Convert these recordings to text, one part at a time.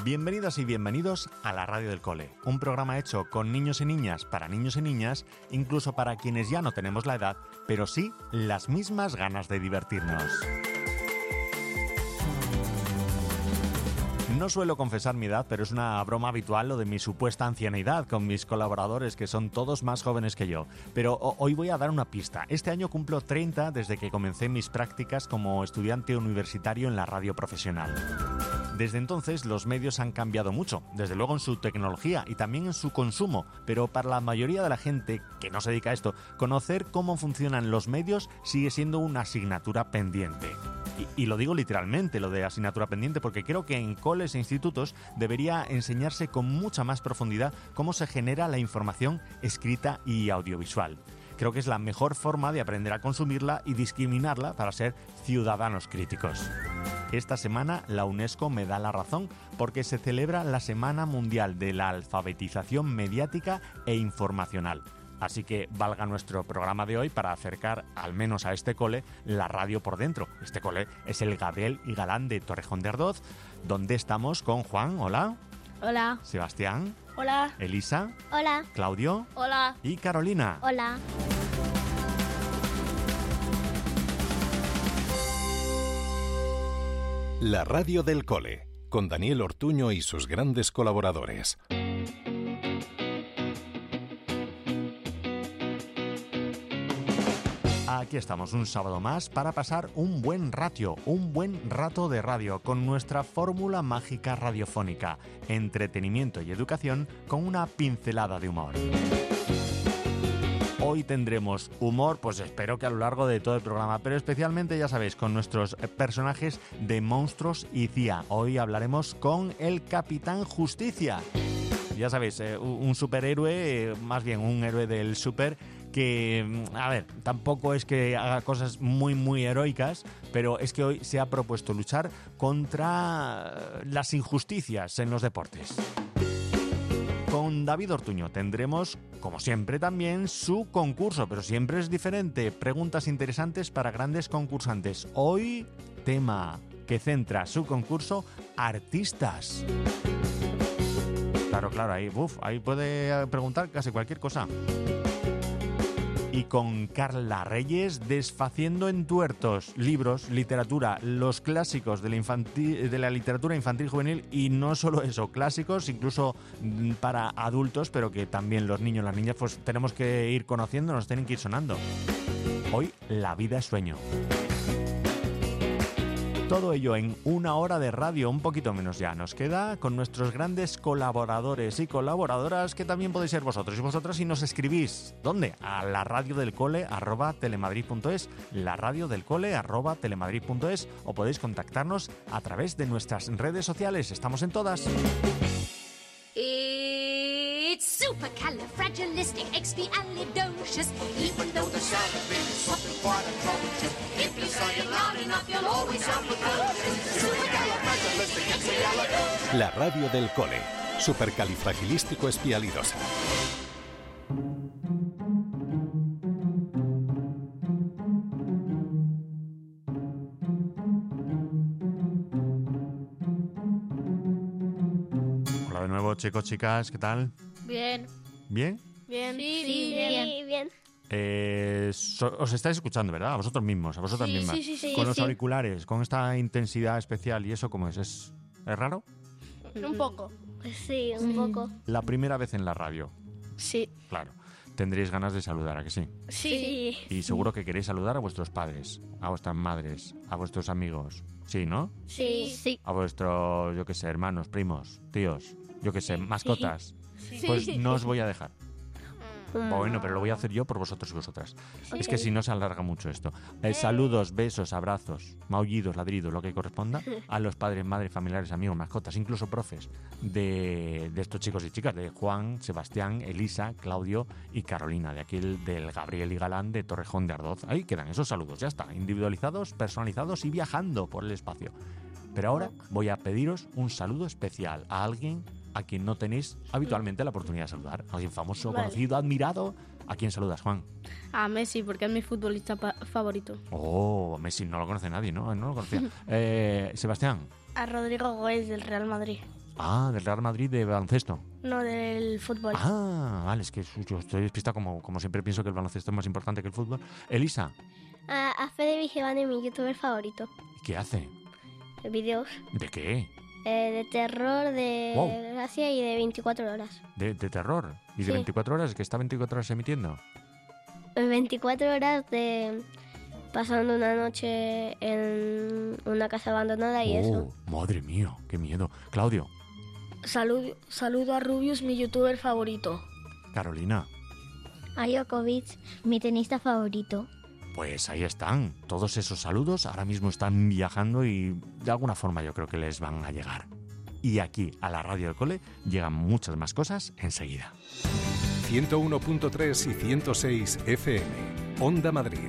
Bienvenidas y bienvenidos a la Radio del Cole, un programa hecho con niños y niñas, para niños y niñas, incluso para quienes ya no tenemos la edad, pero sí las mismas ganas de divertirnos. No suelo confesar mi edad, pero es una broma habitual lo de mi supuesta ancianidad con mis colaboradores, que son todos más jóvenes que yo. Pero hoy voy a dar una pista. Este año cumplo 30 desde que comencé mis prácticas como estudiante universitario en la radio profesional. Desde entonces los medios han cambiado mucho, desde luego en su tecnología y también en su consumo, pero para la mayoría de la gente que no se dedica a esto, conocer cómo funcionan los medios sigue siendo una asignatura pendiente. Y lo digo literalmente, lo de asignatura pendiente, porque creo que en coles e institutos debería enseñarse con mucha más profundidad cómo se genera la información escrita y audiovisual. Creo que es la mejor forma de aprender a consumirla y discriminarla para ser ciudadanos críticos. Esta semana la UNESCO me da la razón porque se celebra la Semana Mundial de la Alfabetización Mediática e Informacional. Así que valga nuestro programa de hoy para acercar, al menos a este cole, la radio por dentro. Este cole es el Gabriel y Galán de Torrejón de Ardoz, donde estamos con Juan, hola. Hola. Sebastián. Hola. Elisa. Hola. Claudio. Hola. Y Carolina. Hola. La Radio del Cole, con Daniel Ortuño y sus grandes colaboradores. Aquí estamos un sábado más para pasar un buen rato de radio con nuestra fórmula mágica radiofónica, entretenimiento y educación con una pincelada de humor. Hoy tendremos humor, pues espero que a lo largo de todo el programa, pero especialmente, ya sabéis, con nuestros personajes de Monstruos y CIA. Hoy hablaremos con el Capitán Justicia. Ya sabéis, un superhéroe, más bien un héroe del super, que, a ver, tampoco es que haga cosas muy heroicas, pero es que hoy se ha propuesto luchar contra las injusticias en los deportes. Con David Ortuño tendremos, como siempre también, su concurso, pero siempre es diferente. Preguntas interesantes para grandes concursantes. Hoy, tema que centra su concurso, artistas. Claro, ahí puede preguntar casi cualquier cosa. Y con Carla Reyes, desfaciendo entuertos, libros, literatura, los clásicos de la literatura infantil juvenil, y no solo eso, clásicos incluso para adultos, pero que también los niños, las niñas, pues tenemos que ir conociendo, nos tienen que ir sonando. Hoy, la vida es sueño. Todo ello en una hora de radio, un poquito menos ya nos queda, con nuestros grandes colaboradores y colaboradoras, que también podéis ser vosotros y vosotras, si nos escribís. ¿Dónde? A la radiodelcole@telemadrid.es, la radiodelcole@telemadrid.es, o podéis contactarnos a través de nuestras redes sociales. Estamos en todas. It's supercalifragilisticexpialidocious. Even though the sound of it is something quite atrocious. If you say it loud enough, you'll always sound precocious. Supercalifragilisticexpialidocious. La Radio del Cole, supercalifragilístico-espialidosa. Hola de nuevo, chicos, chicas, ¿qué tal? Bien. ¿Bien? Bien. Sí, bien. Os estáis escuchando, ¿verdad? A vosotros mismos, a vosotras mismas. Sí. Con los auriculares, con esta intensidad especial, ¿y eso cómo es? ¿Es raro? Un poco. Sí, un poco. La primera vez en la radio, Sí. claro. Tendréis ganas de saludar, ¿a que sí? Sí. Y seguro que queréis saludar a vuestros padres, a vuestras madres, a vuestros amigos. Sí, ¿no? Sí. A vuestros, yo qué sé, hermanos, primos, tíos, yo qué sé, mascotas. Pues no os voy a dejar. Bueno, pero lo voy a hacer yo por vosotros y vosotras. Es que si no se alarga mucho esto. Saludos, besos, abrazos, maullidos, ladridos, lo que corresponda a los padres, madres, familiares, amigos, mascotas, incluso profes de estos chicos y chicas, de Juan, Sebastián, Elisa, Claudio y Carolina, de aquí del Gabriel y Galán de Torrejón de Ardoz. Ahí quedan esos saludos, ya está, individualizados, personalizados y viajando por el espacio. Pero ahora voy a pediros un saludo especial a alguien a quien no tenéis habitualmente la oportunidad de saludar. Alguien famoso, conocido, admirado. ¿A quién saludas, Juan? A Messi, porque es mi futbolista favorito. Oh, Messi no lo conoce nadie, ¿no? No lo conocía. Sebastián. A Rodrigo Goes del Real Madrid. Ah, del Real Madrid de baloncesto. No, del fútbol. Ah, vale, es que yo estoy despistado como siempre pienso que el baloncesto es más importante que el fútbol. Elisa, A Fede Vigevano, mi youtuber favorito. ¿qué hace? Vídeos ¿De qué? de terror, de Wow. gracia y de 24 horas. ¿De terror? ¿Y de Sí. 24 horas? ¿Que está 24 horas emitiendo? 24 horas de pasando una noche en una casa abandonada y eso. Madre mía, qué miedo. Claudio, Saludo a Rubius, mi youtuber favorito. Carolina, A Djokovic, mi tenista favorito. pues ahí están. Todos esos saludos ahora mismo están viajando y de alguna forma yo creo que les van a llegar. Y aquí, a la radio del cole, llegan muchas más cosas enseguida. 101.3 y 106 FM. Onda Madrid.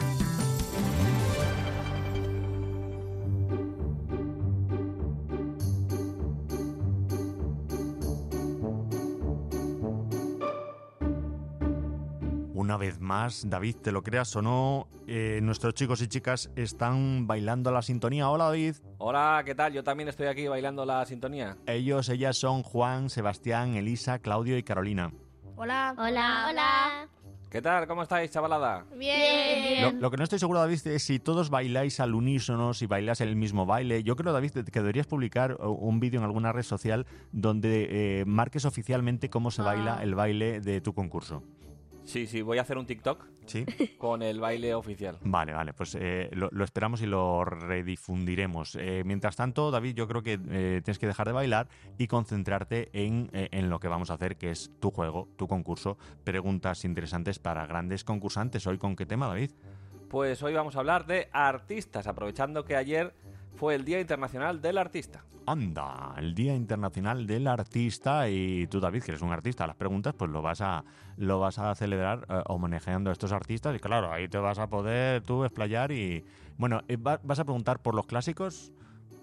Una vez más, David, te lo creas o no, nuestros chicos y chicas están bailando la sintonía. Hola, David. Hola, ¿qué tal? Yo también estoy aquí bailando la sintonía. Ellas son Juan, Sebastián, Elisa, Claudio y Carolina. Hola. Hola, hola. ¿Qué tal? ¿Cómo estáis, chavalada? Bien. Lo que no estoy seguro, David, es si todos bailáis al unísono, si bailáis el mismo baile. Yo creo, David, que deberías publicar un vídeo en alguna red social donde marques oficialmente cómo se baila el baile de tu concurso. Sí, voy a hacer un TikTok ¿Sí? con el baile oficial. Vale, pues lo esperamos y lo redifundiremos. Mientras tanto, David, yo creo que tienes que dejar de bailar y concentrarte en lo que vamos a hacer, que es tu juego, tu concurso, preguntas interesantes para grandes concursantes. ¿Hoy con qué tema, David? Pues hoy vamos a hablar de artistas, aprovechando que ayer fue el Día Internacional del Artista. Anda, el Día Internacional del Artista, y tú, David, que eres un artista, las preguntas pues lo vas a celebrar homenajeando a estos artistas, y claro, ahí te vas a poder tú explayar y... Bueno, vas a preguntar por los clásicos,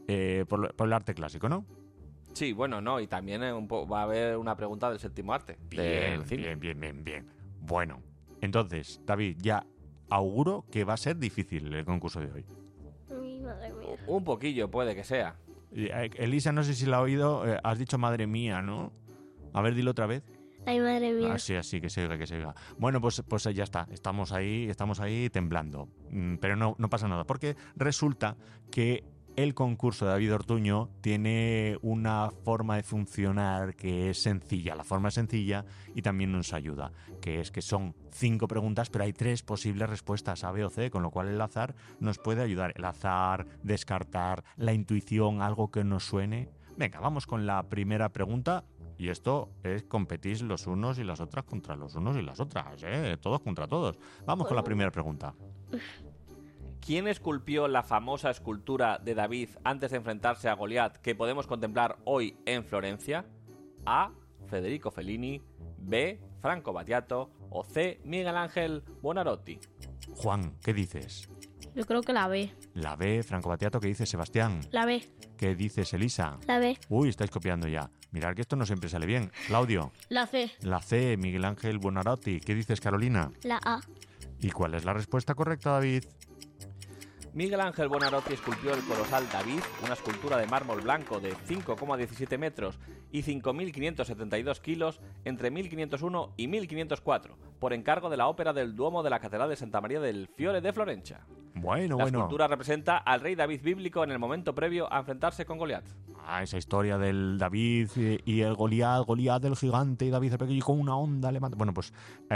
por el arte clásico, ¿no? Sí, bueno, no, y también va a haber una pregunta del séptimo arte. del cine. Bien. Bueno, entonces, David, ya auguro que va a ser difícil el concurso de hoy. Ay, madre mía. Un poquillo puede que sea. Elisa, no sé si la ha oído, has dicho madre mía, ¿no? A ver, dilo otra vez. Ay, madre mía. Así, que se oiga. Bueno, pues ya está, estamos ahí temblando. Pero no pasa nada, porque resulta que el concurso de David Ortuño tiene una forma de funcionar que es sencilla. La forma es sencilla y también nos ayuda, que es que son 5 preguntas, pero hay 3 posibles respuestas, A, B o C, con lo cual el azar nos puede ayudar. El azar, descartar, la intuición, algo que nos suene. Venga, vamos con la primera pregunta. Y esto es competís los unos y las otras contra los unos y las otras, todos contra todos. Vamos con la primera pregunta. ¿Quién esculpió la famosa escultura de David antes de enfrentarse a Goliat que podemos contemplar hoy en Florencia? A. Federico Fellini, B. Franco Battiato o C. Miguel Ángel Buonarroti. Juan, ¿qué dices? Yo creo que la B. La B, Franco Battiato. ¿Qué dice Sebastián? La B. ¿Qué dices, Elisa? La B. Uy, estáis copiando ya. Mirad que esto no siempre sale bien. Claudio. La C. La C, Miguel Ángel Buonarroti. ¿Qué dices, Carolina? La A. ¿Y cuál es la respuesta correcta, David? Miguel Ángel Buonarroti esculpió el colosal David, una escultura de mármol blanco de 5,17 metros y 5.572 kilos entre 1501 y 1504, por encargo de la ópera del Duomo de la Catedral de Santa María del Fiore de Florencia. Bueno. La escultura representa al rey David bíblico en el momento previo a enfrentarse con Goliat. Ah, esa historia del David y el Goliat del gigante y David el pequeño y con una onda le mata. Bueno, pues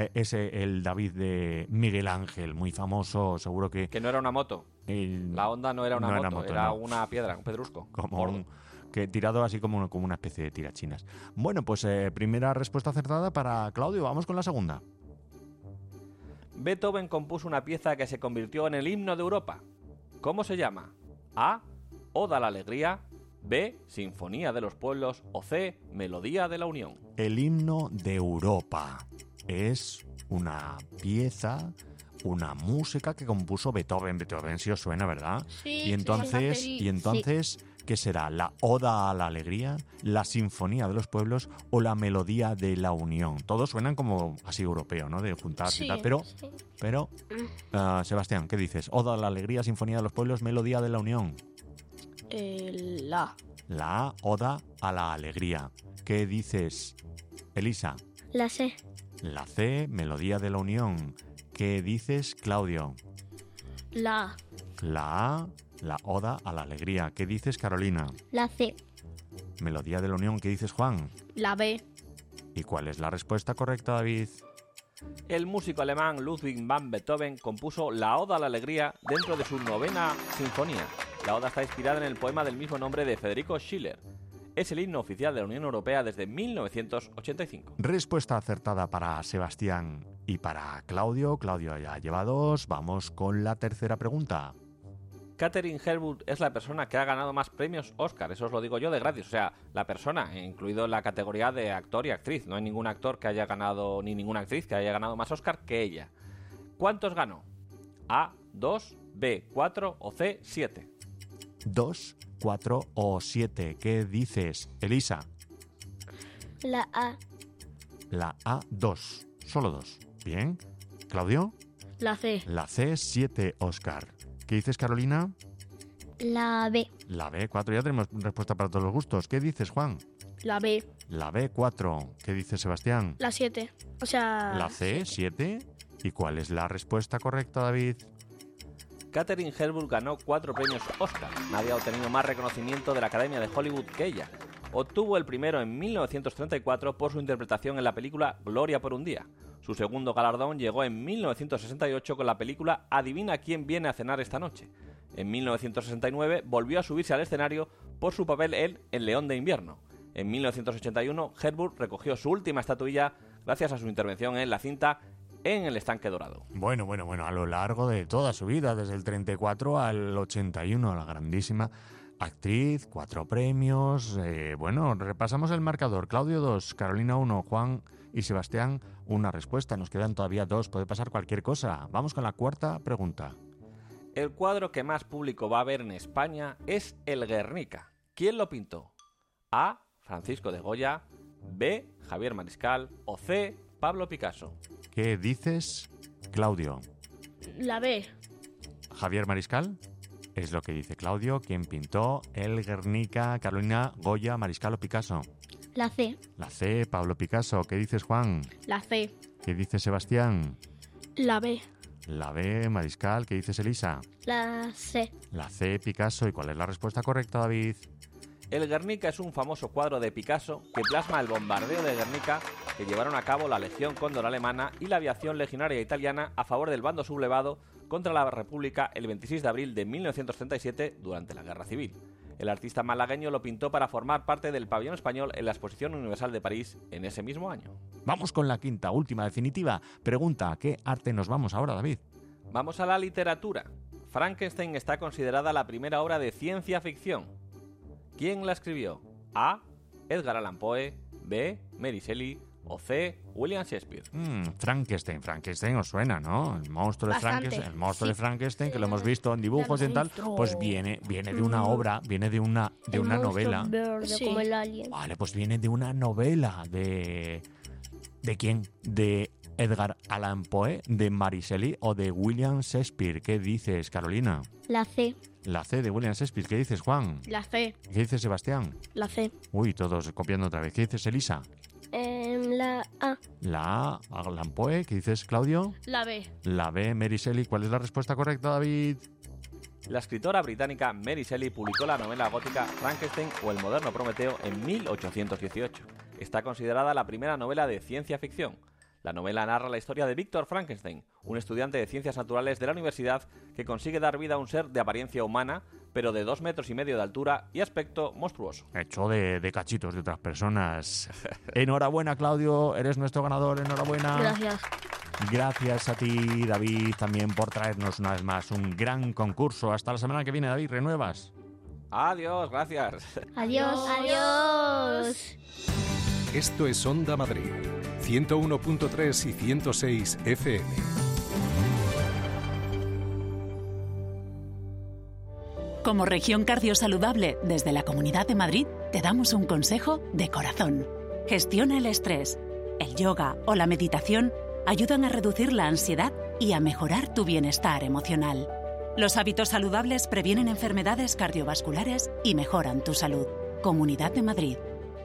el David de Miguel Ángel, muy famoso, seguro que... Que no era una moto. La onda no era una moto, era no. una piedra, un pedrusco. Como que tirado así como una especie de tirachinas. Bueno, pues primera respuesta acertada para Claudio. Vamos con la segunda. Beethoven compuso una pieza que se convirtió en el himno de Europa. ¿Cómo se llama? A. Oda a la alegría. B. Sinfonía de los pueblos. O C. Melodía de la unión. El himno de Europa es una pieza, una música que compuso Beethoven. Beethoven sí os suena, ¿verdad? Sí. Y entonces, Sí. ¿qué será? ¿La Oda a la alegría, la Sinfonía de los pueblos o la Melodía de la unión? Todos suenan como así europeo, ¿no? De juntarse y Sí. tal. Pero Sebastián, ¿qué dices? Oda a la alegría, Sinfonía de los pueblos, Melodía de la unión. La. La A, Oda a la alegría. ¿Qué dices, Elisa? La C. La C, Melodía de la Unión. ¿Qué dices, Claudio? La A. La A, la Oda a la alegría. ¿Qué dices, Carolina? La C. Melodía de la Unión. ¿Qué dices, Juan? La B. ¿Y cuál es la respuesta correcta, David? El músico alemán Ludwig van Beethoven compuso la Oda a la Alegría dentro de su 9ª sinfonía. La Oda está inspirada en el poema del mismo nombre de Federico Schiller. Es el himno oficial de la Unión Europea desde 1985. Respuesta acertada para Sebastián y para Claudio. Claudio ya lleva 2. Vamos con la tercera pregunta. Katharine Hepburn es la persona que ha ganado más premios Oscar, eso os lo digo yo de gratis, o sea, la persona, incluido en la categoría de actor y actriz. No hay ningún actor que haya ganado, ni ninguna actriz que haya ganado más Oscar que ella. ¿Cuántos ganó? A, 2, B, 4 o C, 7. 2, 4 o 7. ¿Qué dices, Elisa? La A. La A, 2. Solo 2. Bien. ¿Claudio? La C. La C, 7, Oscar. ¿Qué dices, Carolina? La B. La B, 4. Ya tenemos respuesta para todos los gustos. ¿Qué dices, Juan? La B. La B, 4. ¿Qué dice Sebastián? La 7. O sea... La C, 7. ¿Y cuál es la respuesta correcta, David? Katharine Hepburn ganó 4 premios Oscar. Nadie ha obtenido más reconocimiento de la Academia de Hollywood que ella. Obtuvo el primero en 1934 por su interpretación en la película Gloria por un día. Su segundo galardón llegó en 1968 con la película Adivina quién viene a cenar esta noche. En 1969 volvió a subirse al escenario por su papel en El León de Invierno. En 1981 Hepburn recogió su última estatuilla gracias a su intervención en la cinta En el estanque dorado. Bueno, a lo largo de toda su vida, desde el 34 al 81, la grandísima actriz, 4 premios. Bueno, repasamos el marcador. Claudio 2, Carolina 1, Juan y Sebastián 1 respuesta. Nos quedan todavía 2, puede pasar cualquier cosa. Vamos con la cuarta pregunta. El cuadro que más público va a ver en España es el Guernica. ¿Quién lo pintó? A, Francisco de Goya, B, Javier Mariscal o C, Pablo Picasso. ¿Qué dices, Claudio? La B. Javier Mariscal. Es lo que dice Claudio. ¿Quién pintó el Guernica? Carolina, Goya, Mariscal o Picasso. La C. La C, Pablo Picasso. ¿Qué dices, Juan? La C. ¿Qué dice Sebastián? La B. La B, Mariscal. ¿Qué dices, Elisa? La C. La C, Picasso. ¿Y cuál es la respuesta correcta, David? El Guernica es un famoso cuadro de Picasso que plasma el bombardeo de Guernica que llevaron a cabo la Legión Cóndor alemana y la aviación legionaria italiana a favor del bando sublevado contra la República el 26 de abril de 1937 durante la Guerra Civil. El artista malagueño lo pintó para formar parte del pabellón español en la Exposición Universal de París en ese mismo año. Vamos con la quinta, última, definitiva pregunta. ¿A qué arte nos vamos ahora, David? Vamos a la literatura. Frankenstein está considerada la primera obra de ciencia ficción. ¿Quién la escribió? A, Edgar Allan Poe, B, Mary Shelley o C, William Shakespeare. Frankenstein os suena, ¿no? El monstruo de Bastante. Frankenstein, de Frankenstein, que lo hemos visto en dibujos y en tal, pues viene de una obra, viene de una novela. Verde, Sí. como el alien. Vale, pues viene de una novela ¿de quién? De Edgar Allan Poe, de Mary Shelley o de William Shakespeare. ¿Qué dices, Carolina? La C. La C de William Shakespeare. ¿Qué dices, Juan? La C. ¿Qué dices, Sebastián? La C. Uy, todos copiando otra vez. ¿Qué dices, Elisa? La A. La A, Allan Poe. ¿Qué dices, Claudio? La B. La B, Mary Shelley. ¿Cuál es la respuesta correcta, David? La escritora británica Mary Shelley publicó la novela gótica Frankenstein o el moderno Prometeo en 1818. Está considerada la primera novela de ciencia ficción. La novela narra la historia de Víctor Frankenstein, un estudiante de ciencias naturales de la universidad que consigue dar vida a un ser de apariencia humana, pero de 2,5 metros de altura y aspecto monstruoso. Hecho de cachitos de otras personas. Enhorabuena, Claudio. Eres nuestro ganador. Enhorabuena. Gracias. Gracias a ti, David, también por traernos una vez más un gran concurso. Hasta la semana que viene, David. ¿Renuevas? Adiós, gracias. Adiós. Adiós. Esto es Onda Madrid, 101.3 y 106 FM. Como región cardiosaludable desde la Comunidad de Madrid, te damos un consejo de corazón. Gestiona el estrés. El yoga o la meditación ayudan a reducir la ansiedad y a mejorar tu bienestar emocional. Los hábitos saludables previenen enfermedades cardiovasculares y mejoran tu salud. Comunidad de Madrid.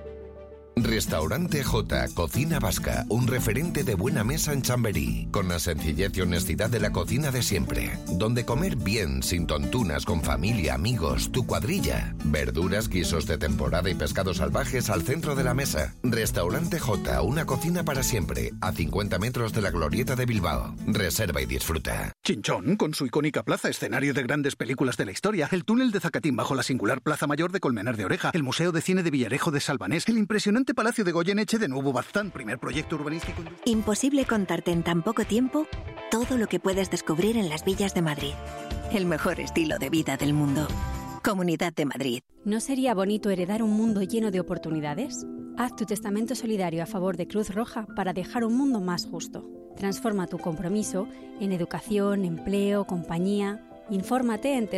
Restaurante J, Cocina Vasca, un referente de buena mesa en Chamberí, con la sencillez y honestidad de la cocina de siempre, donde comer bien, sin tontunas, con familia, amigos, tu cuadrilla, verduras, guisos de temporada y pescados salvajes al centro de la mesa. Restaurante J, una cocina para siempre, a 50 metros de la Glorieta de Bilbao. Reserva y disfruta. Chinchón, con su icónica plaza, escenario de grandes películas de la historia, el túnel de Zacatín bajo la singular Plaza Mayor de Colmenar de Oreja, el Museo de Cine de Villarejo de Salvanés, el impresionante Palacio de Goyeneche de Nuevo Baztán, primer proyecto urbanístico. Imposible contarte en tan poco tiempo todo lo que puedes descubrir en las villas de Madrid. El mejor estilo de vida del mundo. Comunidad de Madrid. ¿No sería bonito heredar un mundo lleno de oportunidades? Haz tu testamento solidario a favor de Cruz Roja para dejar un mundo más justo. Transforma tu compromiso en educación, empleo, compañía. Infórmate en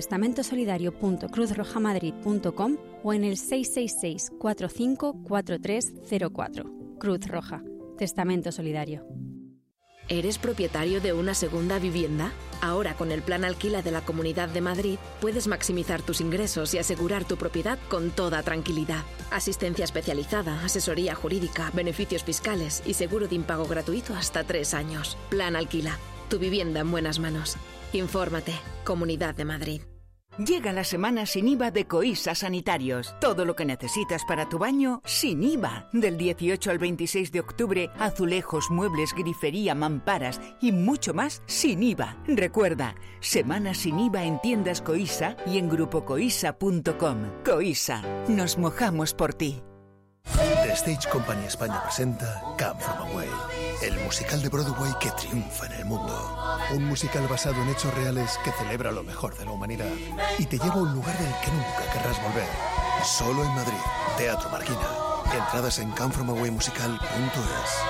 testamentosolidario.cruzrojamadrid.com o en el 666 45 4304. Cruz Roja. Testamento Solidario. ¿Eres propietario de una segunda vivienda? Ahora, con el Plan Alquila de la Comunidad de Madrid, puedes maximizar tus ingresos y asegurar tu propiedad con toda tranquilidad. Asistencia especializada, asesoría jurídica, beneficios fiscales y seguro de impago gratuito hasta 3 años. Plan Alquila. Tu vivienda en buenas manos. Infórmate. Comunidad de Madrid. Llega la semana sin IVA de Coisa Sanitarios. Todo lo que necesitas para tu baño sin IVA. Del 18 al 26 de octubre, azulejos, muebles, grifería, mamparas y mucho más sin IVA. Recuerda, semana sin IVA en tiendas Coisa y en grupocoisa.com. Coisa, nos mojamos por ti. The Stage Company España presenta Come From Away, el musical de Broadway que triunfa en el mundo. Un musical basado en hechos reales que celebra lo mejor de la humanidad y te lleva a un lugar del que nunca querrás volver. Solo en Madrid, Teatro Marquina. Entradas en comefromawaymusical.es.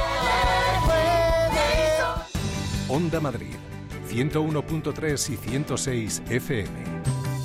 Onda Madrid, 101.3 y 106 FM.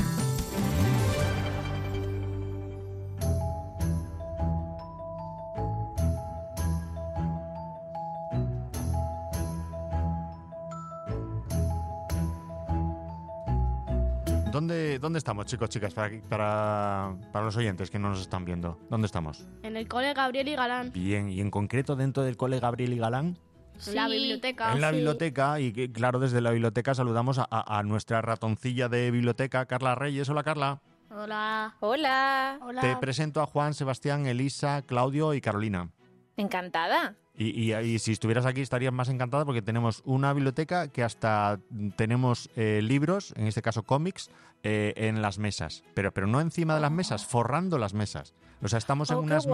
¿Dónde estamos, chicos, chicas? Para los oyentes que no nos están viendo. ¿Dónde estamos? En el cole Gabriel y Galán. Bien, y en concreto dentro del cole Gabriel y Galán. Sí. En la biblioteca. En la biblioteca, y claro, desde la biblioteca saludamos a nuestra ratoncilla de biblioteca, Carla Reyes. Hola, Carla. Hola. Hola. Te presento a Juan, Sebastián, Elisa, Claudio y Carolina. Encantada. Y si estuvieras aquí estarías más encantada porque tenemos una biblioteca que hasta tenemos libros, en este caso cómics, en las mesas. Pero no encima de las mesas, forrando las mesas. O sea, estamos en unas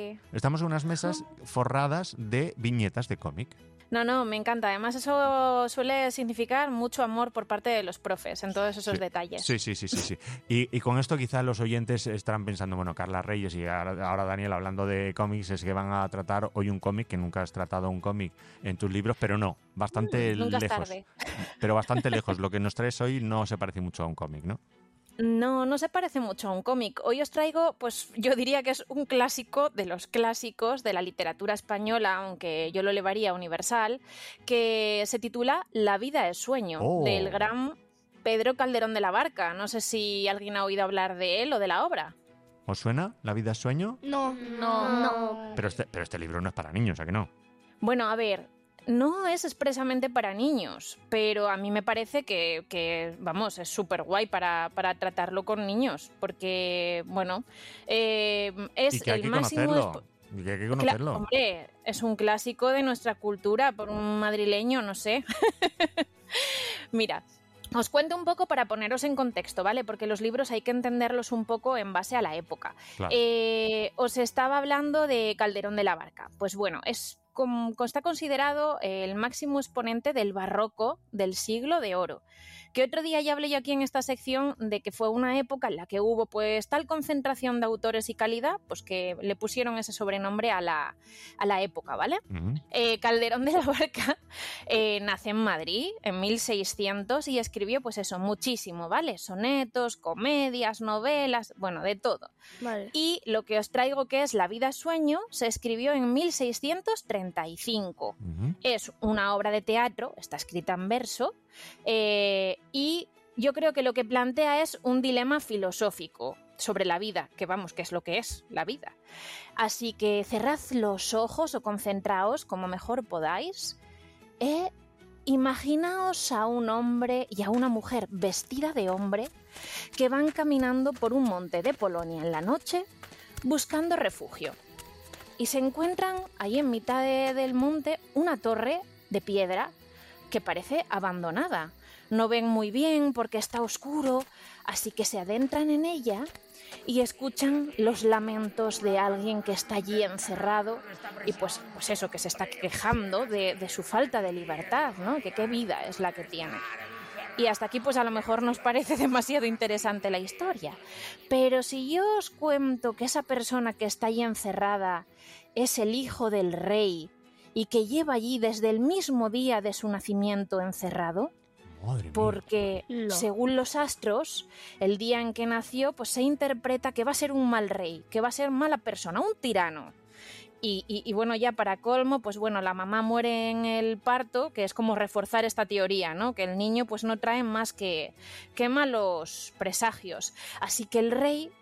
mesas forradas de viñetas de cómic. No, me encanta. Además, eso suele significar mucho amor por parte de los profes en todos esos detalles. Sí. Y con esto quizás los oyentes estarán pensando, bueno, Carla Reyes y ahora Daniel hablando de cómics, es que van a tratar hoy un cómic, que nunca has tratado un cómic en tus libros, pero no, bastante nunca lejos. Es tarde. Pero bastante lejos. Lo que nos traes hoy no se parece mucho a un cómic, ¿no? No se parece mucho a un cómic. Hoy os traigo, pues yo diría que es un clásico de los clásicos de la literatura española, aunque yo lo elevaría universal, que se titula La vida es sueño, del gran Pedro Calderón de la Barca. No sé si alguien ha oído hablar de él o de la obra. ¿Os suena La vida es sueño? No. Pero este libro no es para niños, ¿a que no? Bueno, a ver, no es expresamente para niños, pero a mí me parece que vamos, es súper guay para tratarlo con niños, porque, bueno, es y que hay el que máximo... conocerlo. Y que hay que conocerlo. Hombre, es un clásico de nuestra cultura, por un madrileño, no sé. Mira, os cuento un poco para poneros en contexto, ¿vale? Porque los libros hay que entenderlos un poco en base a la época. Claro. Os estaba hablando de Calderón de la Barca. Pues bueno, está considerado el máximo exponente del barroco del siglo de oro. Que otro día ya hablé yo aquí en esta sección de que fue una época en la que hubo pues tal concentración de autores y calidad, pues que le pusieron ese sobrenombre a la época, ¿vale? Uh-huh. Calderón de la Barca nace en Madrid en 1600 y escribió pues eso, muchísimo, ¿vale? Sonetos, comedias, novelas, bueno, de todo. Vale. Y lo que os traigo, que es La vida es sueño, se escribió en 1635. Uh-huh. Es una obra de teatro, está escrita en verso, y yo creo que lo que plantea es un dilema filosófico, sobre la vida, que vamos, que es lo que es la vida. Así que cerrad los ojos o concentraos como mejor podáis. Imaginaos a un hombre y a una mujer vestida de hombre que van caminando por un monte de Polonia en la noche buscando refugio. Y se encuentran ahí en mitad del monte una torre de piedra que parece abandonada. No ven muy bien porque está oscuro, así que se adentran en ella y escuchan los lamentos de alguien que está allí encerrado y pues eso, que se está quejando de su falta de libertad, ¿no? Que qué vida es la que tiene. Y hasta aquí pues a lo mejor nos parece demasiado interesante la historia. Pero si yo os cuento que esa persona que está allí encerrada es el hijo del rey y que lleva allí desde el mismo día de su nacimiento encerrado, porque según los astros, el día en que nació, pues se interpreta que va a ser un mal rey, que va a ser mala persona, un tirano. Y bueno, ya para colmo, pues bueno, la mamá muere en el parto, que es como reforzar esta teoría, ¿no? Que el niño pues no trae más que malos presagios. Así que el rey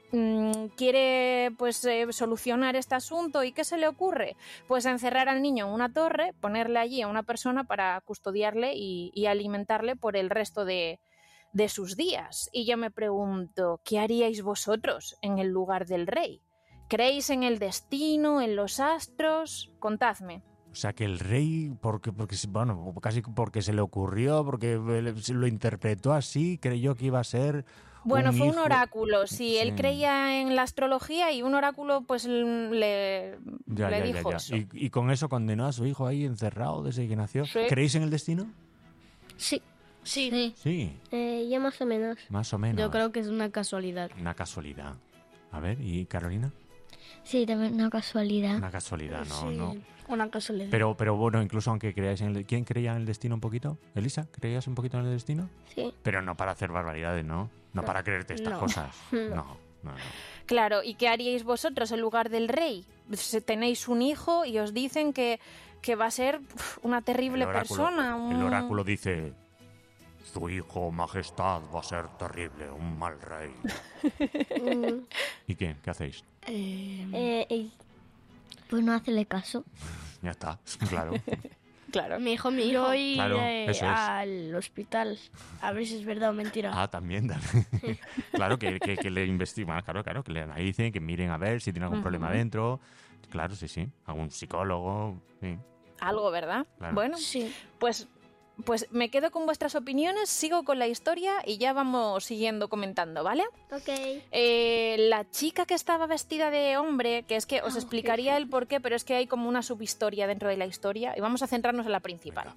quiere pues solucionar este asunto. ¿Y qué se le ocurre? Pues encerrar al niño en una torre, ponerle allí a una persona para custodiarle y alimentarle por el resto de sus días. Y yo me pregunto, ¿qué haríais vosotros en el lugar del rey? ¿Creéis en el destino, en los astros? Contadme. O sea, que el rey, porque bueno, casi porque se le ocurrió, porque lo interpretó así, creyó que iba a ser... Bueno, fue hijo... un oráculo. Sí, él creía en la astrología y un oráculo pues le dijo eso. Y con eso condenó a su hijo ahí encerrado desde que nació. Sí. ¿Creéis en el destino? Sí. Sí. Yo más o menos. Más o menos. Yo creo que es una casualidad. Una casualidad. A ver, ¿y Carolina? Sí, también una casualidad. Una casualidad, no, Sí, no. una casualidad. Pero bueno, incluso aunque creáis en el... ¿Quién creía en el destino un poquito? ¿Elisa? ¿Creías un poquito en el destino? Sí. Pero no para hacer barbaridades, ¿no? No para creerte estas No. cosas. No. Claro, ¿y qué haríais vosotros en lugar del rey? Tenéis un hijo y os dicen que va a ser una terrible persona. El oráculo dice... Su hijo, majestad, va a ser terrible, un mal rey. ¿Y qué? ¿Qué hacéis? Pues no hacerle caso. Ya está, claro. Claro. Mi hijo yo iré Claro, eso es. al hospital a ver si es verdad o mentira. Ah, también. Claro, que le investiguen. Claro, que le analicen, que miren a ver si tiene algún problema dentro. Claro, sí. Algún psicólogo, sí. Algo, ¿verdad? Claro. Bueno, Sí. Pues me quedo con vuestras opiniones, sigo con la historia y ya vamos siguiendo comentando, ¿vale? Ok. La chica que estaba vestida de hombre, que es que os explicaría el porqué, pero es que hay como una subhistoria dentro de la historia y vamos a centrarnos en la principal.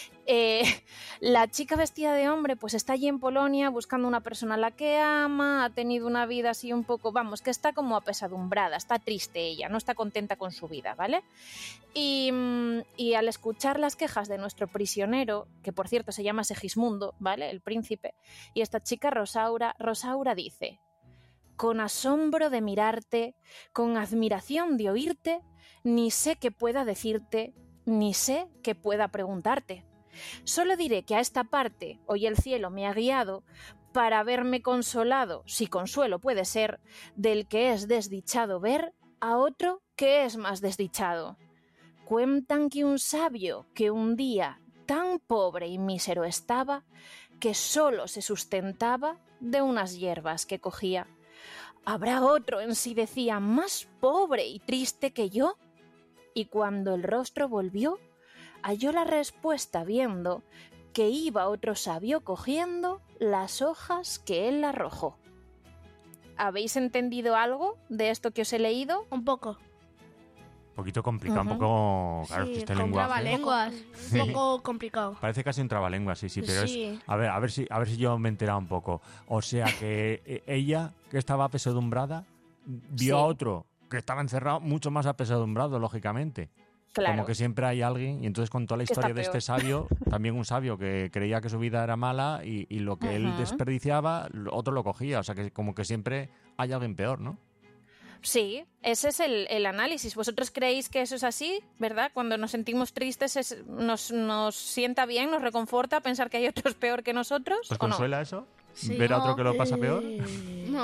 La chica vestida de hombre pues está allí en Polonia buscando una persona a la que ama, ha tenido una vida así un poco, vamos, que está como apesadumbrada, está triste ella, no está contenta con su vida, ¿vale? Y al escuchar las quejas de nuestro prisionero, que por cierto se llama Segismundo, ¿vale? El príncipe, y esta chica Rosaura dice: con asombro de mirarte, con admiración de oírte, ni sé qué pueda decirte, ni sé qué pueda preguntarte. Solo diré que a esta parte hoy el cielo me ha guiado para haberme consolado, si consuelo puede ser, del que es desdichado ver a otro que es más desdichado. Cuentan que un sabio que un día tan pobre y mísero estaba, que solo se sustentaba de unas hierbas que cogía. ¿Habrá otro en sí, decía, más pobre y triste que yo? Y cuando el rostro volvió, halló la respuesta viendo que iba otro sabio cogiendo las hojas que él arrojó. ¿Habéis entendido algo de esto que os he leído? Un poco. Un poquito complicado, un poco... Claro, Sí, este con lenguaje. trabalenguas. Sí. Un poco complicado. Parece casi un trabalengua, sí, pero Sí. es... A ver si yo me he enterado un poco. O sea que ella, que estaba apesadumbrada, vio Sí. a otro que estaba encerrado mucho más apesadumbrado, lógicamente. Claro. Como que siempre hay alguien, y entonces contó la Que está historia de este peor. sabio, también un sabio que creía que su vida era mala y lo que él Ujú. desperdiciaba, otro lo cogía. O sea que como que siempre hay alguien peor, ¿no? Sí, ese es el análisis. ¿Vosotros creéis que eso es así, verdad? Cuando nos sentimos tristes nos sienta bien, nos reconforta pensar que hay otros peor que nosotros, ¿Os ¿o no? consuela eso? Sí. ¿Ver a otro que lo pasa peor? No.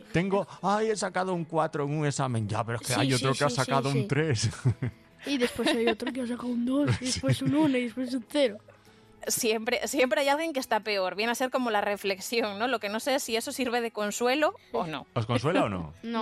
he sacado un 4 en un examen. Ya, pero es que hay otro que ha sacado un 3. Y después hay otro que ha sacado un 2, y después un 1 y después un 0. Siempre hay alguien que está peor. Viene a ser como la reflexión, ¿no? Lo que no sé es si eso sirve de consuelo o no. ¿Os consuela o no? No.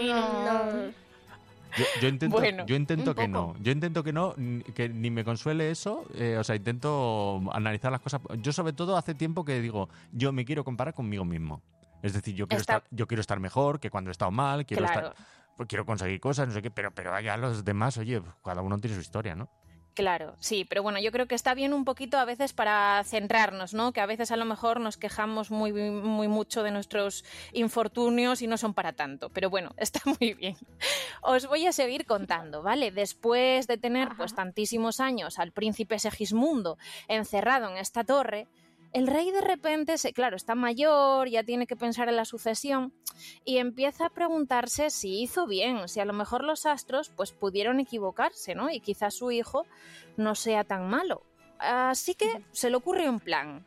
Yo intento, Bueno, yo intento un que poco. no. Yo intento que no, que ni me consuele eso. O sea, intento analizar las cosas. Yo sobre todo hace tiempo que digo, yo me quiero comparar conmigo mismo. Es decir, yo quiero estar mejor que cuando he estado mal, quiero conseguir cosas, no sé qué, pero ya los demás, oye, cada uno tiene su historia, ¿no? Claro, sí, pero bueno, yo creo que está bien un poquito a veces para centrarnos, ¿no? Que a veces a lo mejor nos quejamos muy mucho de nuestros infortunios y no son para tanto, pero bueno, está muy bien. Os voy a seguir contando, ¿vale? Después de tener pues tantísimos años al príncipe Segismundo encerrado en esta torre, el rey de repente, claro, está mayor, ya tiene que pensar en la sucesión y empieza a preguntarse si hizo bien, si a lo mejor los astros pues pudieron equivocarse, ¿no? Y quizás su hijo no sea tan malo. Así que se le ocurre un plan.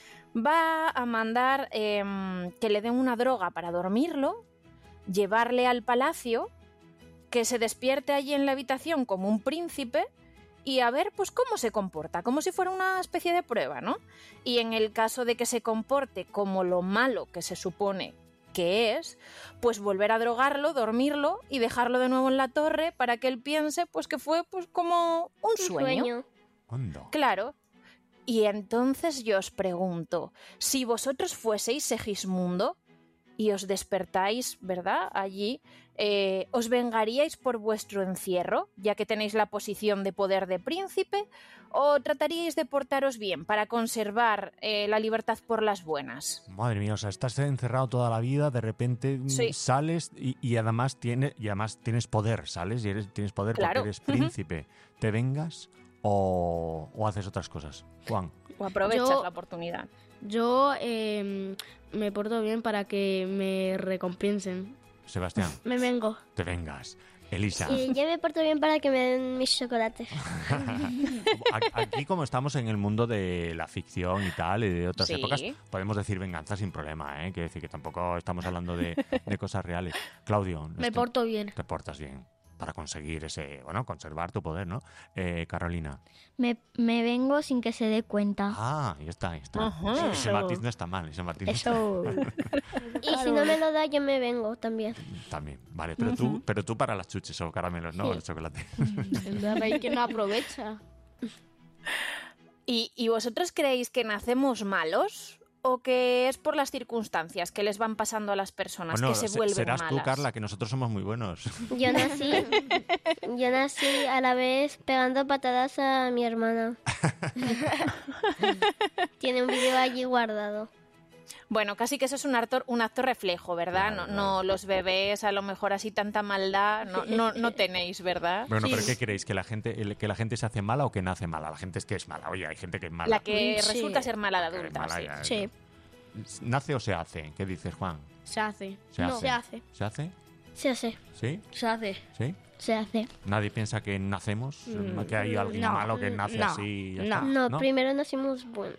Va a mandar que le den una droga para dormirlo, llevarle al palacio, que se despierte allí en la habitación como un príncipe y a ver pues cómo se comporta, como si fuera una especie de prueba, ¿no? Y en el caso de que se comporte como lo malo que se supone que es, pues volver a drogarlo, dormirlo y dejarlo de nuevo en la torre para que él piense pues que fue pues como un sueño. Claro. Y entonces yo os pregunto, si vosotros fueseis Segismundo y os despertáis, ¿verdad?, allí, ¿os vengaríais por vuestro encierro, ya que tenéis la posición de poder de príncipe, o trataríais de portaros bien para conservar la libertad por las buenas? Madre mía, o sea, estás encerrado toda la vida, de repente sales y además tienes poder, sales y tienes poder porque eres príncipe. ¿Te vengas o haces otras cosas? Juan. O aprovechas la oportunidad. Yo me porto bien para que me recompensen. Sebastián. Me vengo. Te vengas. Elisa. Sí, yo me porto bien para que me den mis chocolates. Aquí, como estamos en el mundo de la ficción y tal, y de otras épocas, podemos decir venganza sin problema, ¿eh? Quiere decir que tampoco estamos hablando de cosas reales. Claudio. Me porto bien. Te portas bien. Para conseguir conservar tu poder, ¿no? Carolina. Me vengo sin que se dé cuenta. Ah, ya está. Ajá. Ese matiz no está mal, Eso. Y si no me lo da, yo me vengo también. También, vale. Pero tú para las chuches o caramelos, ¿no? El chocolate. El rey que no aprovecha. ¿Y vosotros creéis que nacemos malos? ¿O que es por las circunstancias que les van pasando a las personas que se vuelven serás malas? tú, Carla, que nosotros somos muy buenos. Yo nací a la vez pegando patadas a mi hermana. Tiene un vídeo allí guardado. Bueno, casi que eso es un actor reflejo, ¿verdad? Claro, no, los bebés a lo mejor así tanta maldad no tenéis, ¿verdad? Bueno, pero ¿qué creéis? ¿Que la gente se hace mala o que nace mala? La gente es que es mala. Oye, hay gente que es mala. La que resulta ser mala de adulta, mala, sí. ¿Nace o se hace? ¿Qué dices, Juan? Se hace. Se hace. Se hace. ¿Se hace? Se hace. ¿Sí? Se hace. ¿Sí? Se hace. ¿Nadie piensa que nacemos? ¿Que hay alguien malo que nace así? Y ya está? No, primero nacimos buenos.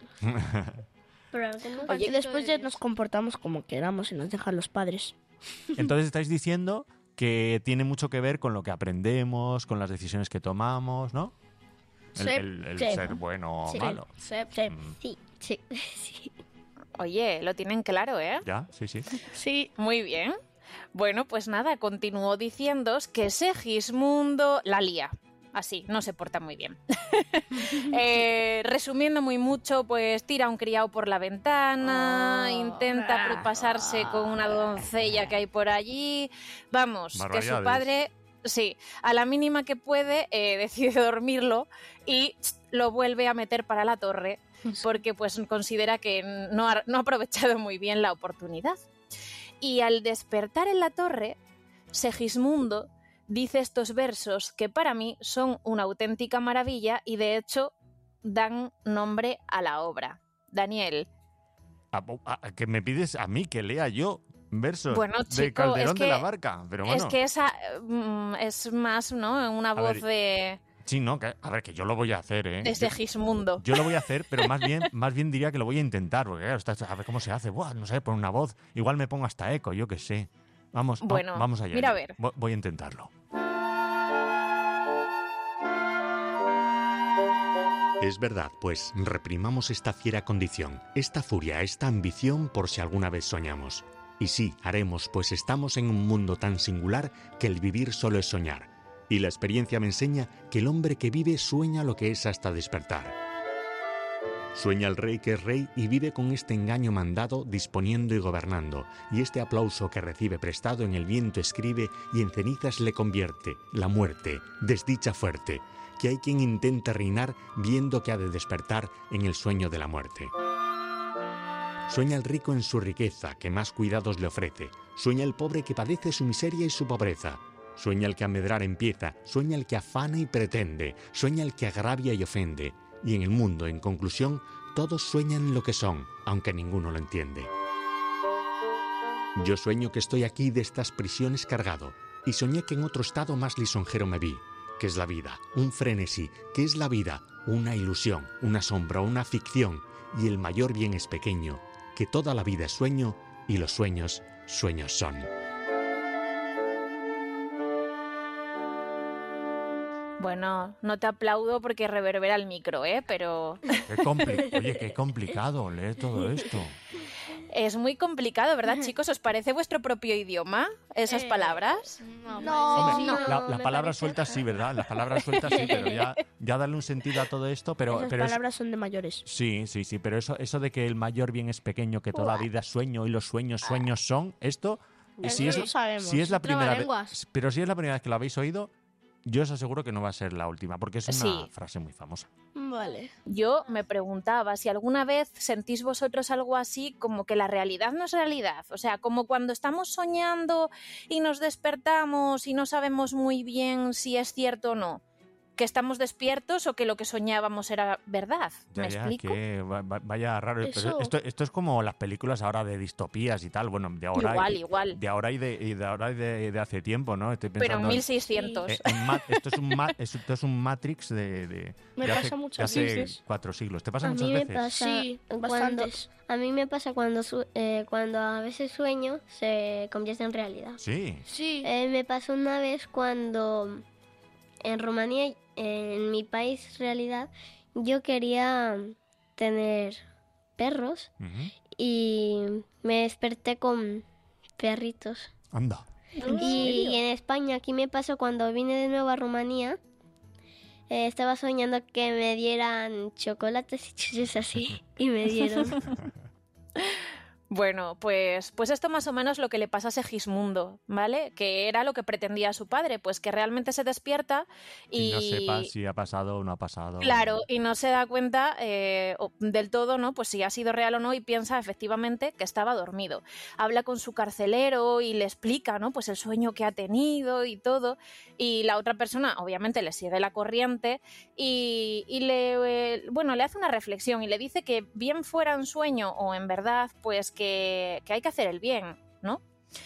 Oye, después ya nos comportamos como queramos y nos dejan los padres. Entonces estáis diciendo que tiene mucho que ver con lo que aprendemos, con las decisiones que tomamos, ¿no? El ser bueno o malo. Sí. Oye, lo tienen claro, ¿eh? Ya, sí. Sí. Muy bien. Bueno, pues nada, continúo diciéndoos que Segismundo la lía. Así, no se porta muy bien. Resumiendo muy mucho, pues tira a un criado por la ventana, intenta propasarse con una doncella que hay por allí. Vamos, que su padre, a la mínima que puede, decide dormirlo y lo vuelve a meter para la torre porque pues considera que no ha aprovechado muy bien la oportunidad. Y al despertar en la torre, Segismundo dice estos versos que para mí son una auténtica maravilla y de hecho dan nombre a la obra. Daniel. ¿Que me pides a mí que lea yo versos de chico, Calderón de la Barca? Pero bueno. Es que esa es más, ¿no? Una voz de... Sí, no, que yo lo voy a hacer, ¿eh? De Segismundo. Yo lo voy a hacer, pero más bien diría que lo voy a intentar, porque claro, a ver cómo se hace. Buah, no sé, por una voz. Igual me pongo hasta eco, yo qué sé. Vamos, Bueno, vamos allá. mira a ver. Voy a intentarlo. Es verdad, pues reprimamos esta fiera condición, esta furia, esta ambición por si alguna vez soñamos. Y sí, haremos, pues estamos en un mundo tan singular que el vivir solo es soñar. Y la experiencia me enseña que el hombre que vive sueña lo que es hasta despertar. Sueña el rey que es rey y vive con este engaño mandado, disponiendo y gobernando, y este aplauso que recibe prestado en el viento escribe y en cenizas le convierte, la muerte, desdicha fuerte, que hay quien intenta reinar viendo que ha de despertar en el sueño de la muerte. Sueña el rico en su riqueza, que más cuidados le ofrece, sueña el pobre que padece su miseria y su pobreza, sueña el que a medrar empieza, sueña el que afana y pretende, sueña el que agravia y ofende, y en el mundo, en conclusión, todos sueñan lo que son, aunque ninguno lo entiende. Yo sueño que estoy aquí de estas prisiones cargado, y soñé que en otro estado más lisonjero me vi, que es la vida, un frenesí, que es la vida, una ilusión, una sombra, una ficción, y el mayor bien es pequeño, que toda la vida es sueño, y los sueños, sueños son. Bueno, no te aplaudo porque reverbera el micro, pero... Oye, qué complicado leer todo esto. Es muy complicado, ¿verdad, chicos? ¿Os parece vuestro propio idioma esas palabras? Las palabras sueltas sí, ¿verdad? Las palabras sueltas sí, pero ya darle un sentido a todo esto, pero... Esas palabras son de mayores. Sí, pero eso de que el mayor bien es pequeño, que toda la vida es sueño y los sueños son, esto... Eso lo sabemos. Si es la primera vez, pero si es la primera vez que lo habéis oído, yo os aseguro que no va a ser la última, porque es una frase muy famosa. Vale. Yo me preguntaba si alguna vez sentís vosotros algo así, como que la realidad no es realidad. O sea, como cuando estamos soñando y nos despertamos y no sabemos muy bien si es cierto o no. Que estamos despiertos o que lo que soñábamos era verdad. ¿Me explico? Que vaya raro. Pero esto es como las películas ahora de distopías y tal. Bueno, de ahora igual. De ahora y de hace tiempo, ¿no? Estoy pensando, pero en 1600. Esto es un Matrix de pasa muchas veces. Hace 4 siglos. ¿Te pasa muchas veces? Sí, bastantes. A mí me pasa cuando a veces sueño se convierte en realidad. Sí. Me pasó una vez cuando en Rumanía, en mi país realidad, yo quería tener perros y me desperté con perritos. Anda. Y en España, aquí me pasó cuando vine de nuevo a Rumanía, estaba soñando que me dieran chocolates y chuches así, y me dieron. Bueno, pues esto más o menos lo que le pasa a Segismundo, ¿vale? Que era lo que pretendía su padre, pues que realmente se despierta y no sepa si ha pasado o no ha pasado. Claro, y no se da cuenta del todo, ¿no? Pues si ha sido real o no, y piensa efectivamente que estaba dormido. Habla con su carcelero y le explica, ¿no? Pues el sueño que ha tenido y todo, y la otra persona obviamente le sigue la corriente y le hace una reflexión y le dice que bien fuera en sueño o en verdad, pues que hay que hacer el bien, ¿no?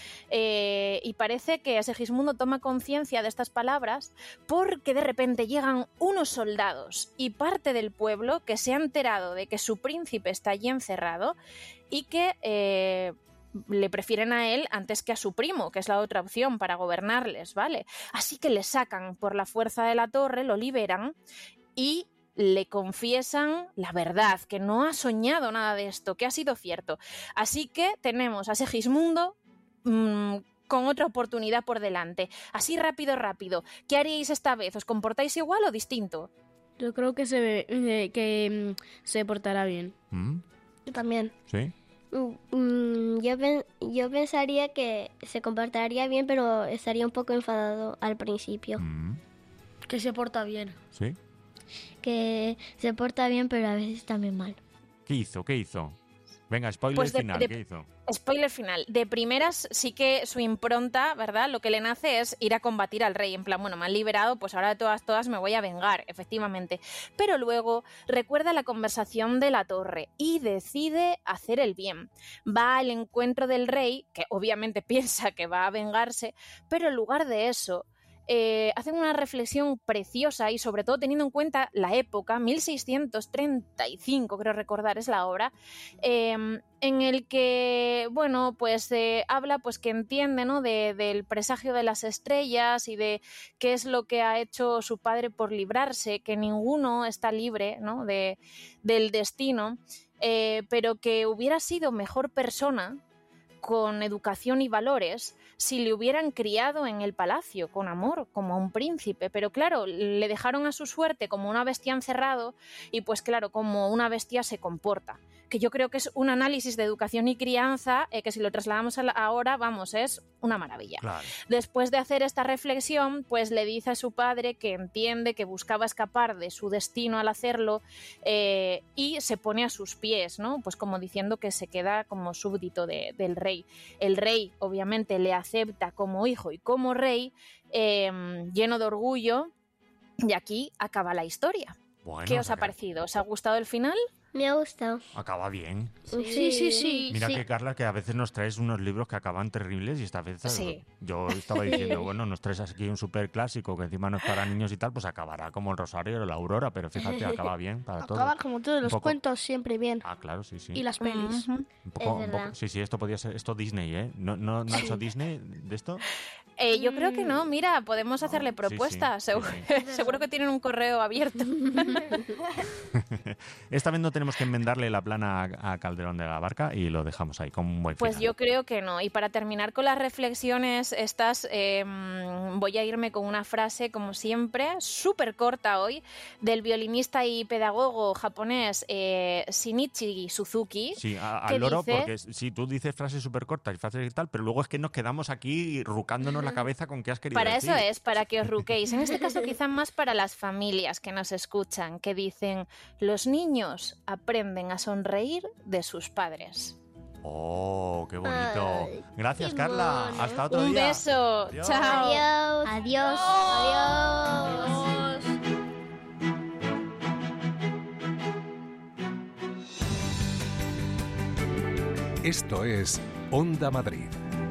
Y parece que Segismundo toma conciencia de estas palabras porque de repente llegan unos soldados y parte del pueblo que se ha enterado de que su príncipe está allí encerrado y que le prefieren a él antes que a su primo, que es la otra opción para gobernarles, ¿vale? Así que le sacan por la fuerza de la torre, lo liberan y le confiesan la verdad, que no ha soñado nada de esto, que ha sido cierto. Así que tenemos a Segismundo con otra oportunidad por delante. Así rápido. ¿Qué haríais esta vez? ¿Os comportáis igual o distinto? Yo creo que se portará bien. Yo también. ¿Sí? Yo pensaría que se comportaría bien, pero estaría un poco enfadado al principio. Que se porta bien. ¿Sí? Que se porta bien, pero a veces también mal. ¿Qué hizo? Venga, spoiler pues final, ¿qué hizo? Spoiler final. De primeras sí que su impronta, ¿verdad? Lo que le nace es ir a combatir al rey. En plan, bueno, me han liberado, pues ahora de todas me voy a vengar, efectivamente. Pero luego recuerda la conversación de la torre y decide hacer el bien. Va al encuentro del rey, que obviamente piensa que va a vengarse, pero en lugar de eso hacen una reflexión preciosa y sobre todo teniendo en cuenta la época, 1635 creo recordar es la obra, en el que, bueno, pues habla pues que entiende, ¿no? del presagio de las estrellas y de qué es lo que ha hecho su padre por librarse, que ninguno está libre, ¿no? del destino, pero que hubiera sido mejor persona con educación y valores si le hubieran criado en el palacio con amor, como a un príncipe, pero claro, le dejaron a su suerte como una bestia encerrado y pues claro, como una bestia se comporta, que yo creo que es un análisis de educación y crianza que si lo trasladamos ahora, vamos, es una maravilla. Claro. Después de hacer esta reflexión, pues le dice a su padre que entiende que buscaba escapar de su destino al hacerlo y se pone a sus pies, ¿no? Pues como diciendo que se queda como súbdito del rey. El rey, obviamente, le acepta como hijo y como rey, lleno de orgullo, y aquí acaba la historia. Bueno, ¿Qué os ha parecido? ¿Os ha gustado el final? Me ha gustado. Acaba bien. Sí. Mira que, Carla, que a veces nos traes unos libros que acaban terribles y esta vez yo estaba diciendo, bueno, nos traes aquí un súper clásico que encima no es para niños y tal, pues acabará como el Rosario o la Aurora, pero fíjate, acaba bien para todos. Acaba como todos los cuentos, siempre bien. Ah, claro, sí. Y las pelis. Un poco, sí, esto podía ser, esto Disney, ¿eh? ¿No ha hecho Disney de esto? Yo creo que no, mira, podemos hacerle propuestas, seguro que tienen un correo abierto. Esta vez no tenemos que enmendarle la plana a Calderón de la Barca y lo dejamos ahí con un buen final. Pues yo creo que no. Y para terminar con las reflexiones estas, voy a irme con una frase, como siempre, súper corta hoy, del violinista y pedagogo japonés Shinichi Suzuki. Sí, al loro, porque sí, tú dices frases súper cortas y frases y tal, pero luego es que nos quedamos aquí rucándonos la cabeza con qué has querido para decir. Eso es, para que os ruquéis. En este caso quizá más para las familias que nos escuchan, que dicen, los niños aprenden a sonreír de sus padres. ¡Oh, qué bonito! Gracias, Carla. mono. Hasta otro Un día. beso. Adiós. Chao. Adiós. Esto es Onda Madrid.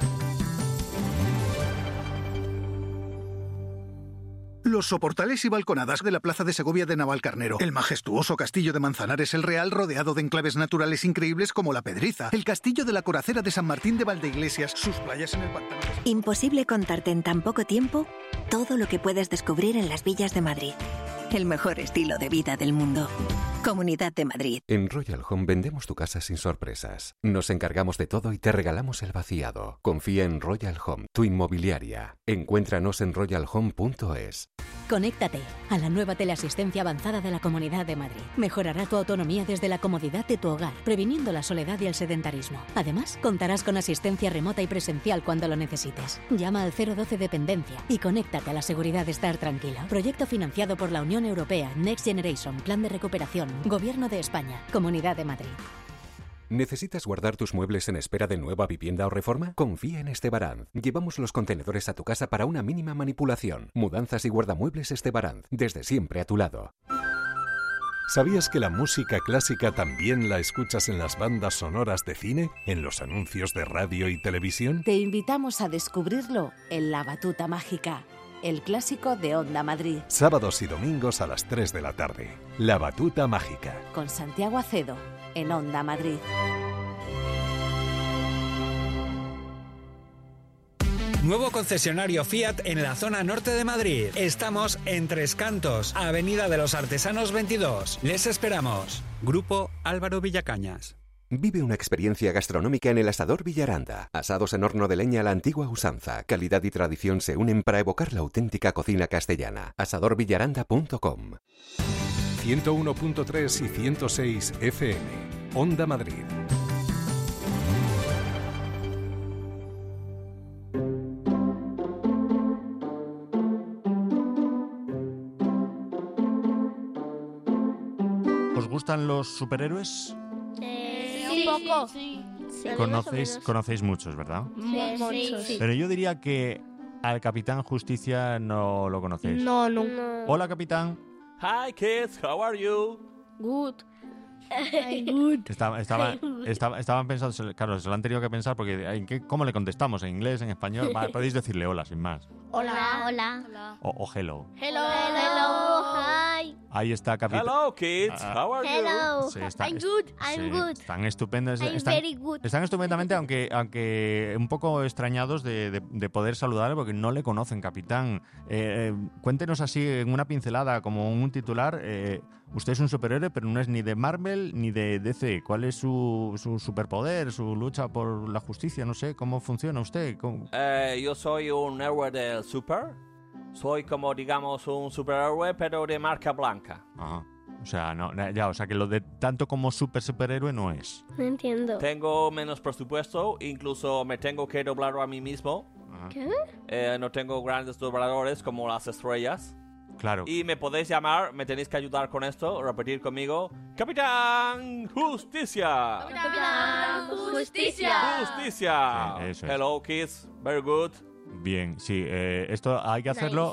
Los soportales y balconadas de la Plaza de Segovia de Navalcarnero, el majestuoso castillo de Manzanares el Real rodeado de enclaves naturales increíbles como la Pedriza, el castillo de la Coracera de San Martín de Valdeiglesias, sus playas en el pantano. Imposible contarte en tan poco tiempo todo lo que puedes descubrir en las villas de Madrid. El mejor estilo de vida del mundo. Comunidad de Madrid. En Royal Home vendemos tu casa sin sorpresas. Nos encargamos de todo y te regalamos el vaciado. Confía en Royal Home, tu inmobiliaria. Encuéntranos en royalhome.es. Conéctate a la nueva teleasistencia avanzada de la Comunidad de Madrid. Mejorará tu autonomía desde la comodidad de tu hogar, previniendo la soledad y el sedentarismo. Además, contarás con asistencia remota y presencial cuando lo necesites. Llama al 012 Dependencia y conéctate a la seguridad de estar tranquilo. Proyecto financiado por la Unión Europea, Next Generation, Plan de Recuperación, Gobierno de España, Comunidad de Madrid. ¿Necesitas guardar tus muebles en espera de nueva vivienda o reforma? Confía en Estebaranz. Llevamos los contenedores a tu casa para una mínima manipulación. Mudanzas y guardamuebles Estebaranz. Desde siempre a tu lado. ¿Sabías que la música clásica también la escuchas en las bandas sonoras de cine, en los anuncios de radio y televisión? Te invitamos a descubrirlo en La Batuta Mágica, el clásico de Onda Madrid. Sábados y domingos a las 3 de la tarde. La Batuta Mágica. Con Santiago Acedo, en Onda Madrid. Nuevo concesionario Fiat en la zona norte de Madrid. Estamos en Tres Cantos, Avenida de los Artesanos 22. Les esperamos. Grupo Álvaro Villacañas. Vive una experiencia gastronómica en el Asador Villaranda. Asados en horno de leña a la antigua usanza. Calidad y tradición se unen para evocar la auténtica cocina castellana. asadorvillaranda.com. 101.3 y 106 FM. Onda Madrid. ¿Os gustan los superhéroes? Un poco. Sí. Conocéis muchos, ¿verdad? Sí. Pero yo diría que al Capitán Justicia no lo conocéis. No. Hola, Capitán. Hi kids, how are you? Good. Estaban pensando, claro, se lo han tenido que pensar porque ¿cómo le contestamos? ¿En inglés, en español? Vale, podéis decirle hola, sin más. Hola. O hello. Hello. Hi. Ahí está, Capitán. Hello, kids. How are Hello. you? Sí, I'm good. I'm good. Están estupendos. I'm very good. Están estupendamente, aunque un poco extrañados de poder saludarle porque no le conocen, capitán. Cuéntenos así en una pincelada, como un titular. Usted es un superhéroe, pero no es ni de Marvel ni de DC. ¿Cuál es su superpoder, su lucha por la justicia? No sé, ¿cómo funciona usted? Yo soy un héroe del super. Soy como, digamos, un superhéroe, pero de marca blanca. Ajá. O sea, o sea que lo de tanto como superhéroe no es. No entiendo. Tengo menos presupuesto, incluso me tengo que doblar a mí mismo. ¿Qué? No tengo grandes dobladores como las estrellas. Claro. Y me podéis llamar, me tenéis que ayudar con esto, repetir conmigo. ¡Capitán Justicia! ¡Capitán Justicia! ¡Justicia! Sí, eso es. Hello, kids. Very good. Bien, sí. Esto hay que hacerlo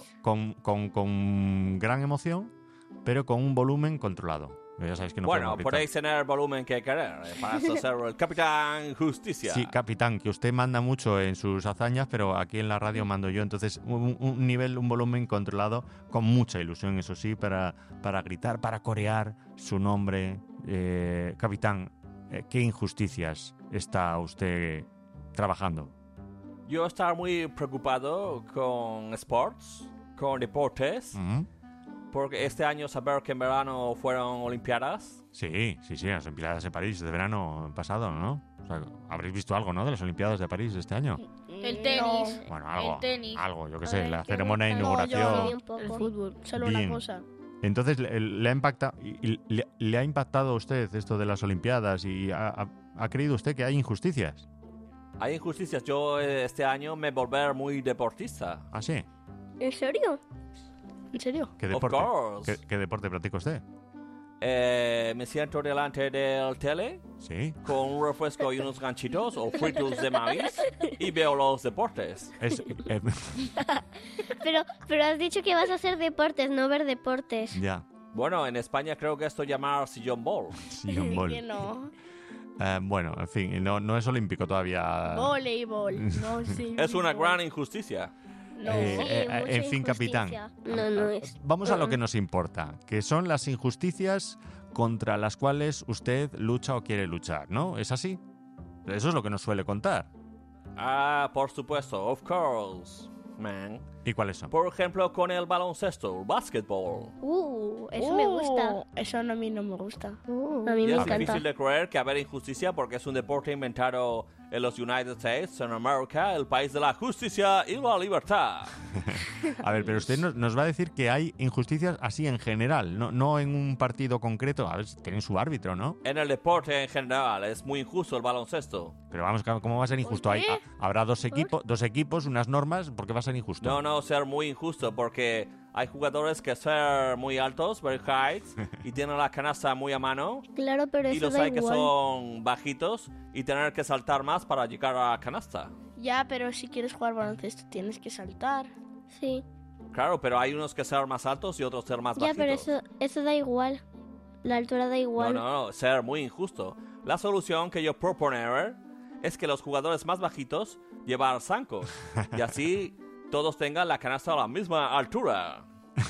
con gran emoción, pero con un volumen controlado. Ya sabéis que no Bueno, podemos gritar. podéis tener el volumen que querer. Para eso ser el Capitán Justicia. Sí, capitán, que usted manda mucho en sus hazañas, pero aquí en la radio mando yo. Entonces, un volumen controlado, con mucha ilusión, eso sí, para gritar, para corear su nombre. Capitán, ¿qué injusticias está usted trabajando? Yo estoy muy preocupado con sports, con deportes. Porque este año saber que en verano fueron Olimpiadas. Sí, las Olimpiadas de París de verano pasado, ¿no? O sea, habréis visto algo, ¿no? De las Olimpiadas de París de este año. El tenis. Bueno, algo. El tenis. Algo, yo qué sé, la ceremonia de inauguración. El fútbol. Solo Bien. una cosa. Entonces, ¿le ha impactado a usted esto de las Olimpiadas y ha creído usted que hay injusticias? Hay injusticias. Yo este año me volver muy deportista. ¿Ah, sí? ¿En serio? ¿En serio? ¿Qué Of deporte? course. ¿Qué deporte practica usted? Me siento delante del tele Sí. con un refresco y unos ganchitos o fritos de maíz y veo los deportes. Pero has dicho que vas a hacer deportes, no ver deportes. Ya. Bueno, en España creo que esto llamar sillón ball. Sillón ball. Que no. Bueno, en fin, no es olímpico todavía. Voleibol. No, sí. Es una gran injusticia. No. En fin, capitán. No es. Vamos a lo que nos importa, que son las injusticias contra las cuales usted lucha o quiere luchar, ¿no? ¿Es así? Eso es lo que nos suele contar. Ah, por supuesto, of course, man. ¿Y cuáles son? Por ejemplo, con el baloncesto, el basketball. Eso me gusta. Eso a mí no me gusta. A mí Y me es encanta. difícil de creer que haber injusticia porque es un deporte inventado en los United States, en América, el país de la justicia y la libertad. A ver, pero usted nos va a decir que hay injusticias así en general, no en un partido concreto. A ver, tienen su árbitro, ¿no? En el deporte en general es muy injusto el baloncesto. Pero vamos, ¿cómo va a ser injusto? Habrá dos equipos, unas normas, ¿por qué va a ser injusto? No, ser muy injusto porque hay jugadores que ser muy altos, very high, y tienen la canasta muy a mano. Claro, pero Y eso los da hay que igual. son bajitos y tener que saltar más para llegar a la canasta. Ya, pero si quieres jugar baloncesto tienes que saltar. Sí. Claro, pero hay unos que ser más altos y otros ser más Ya, bajitos. pero eso da igual. La altura da igual. No, ser muy injusto. La solución que yo proponer es que los jugadores más bajitos llevar zancos y así todos tengan la canasta a la misma altura.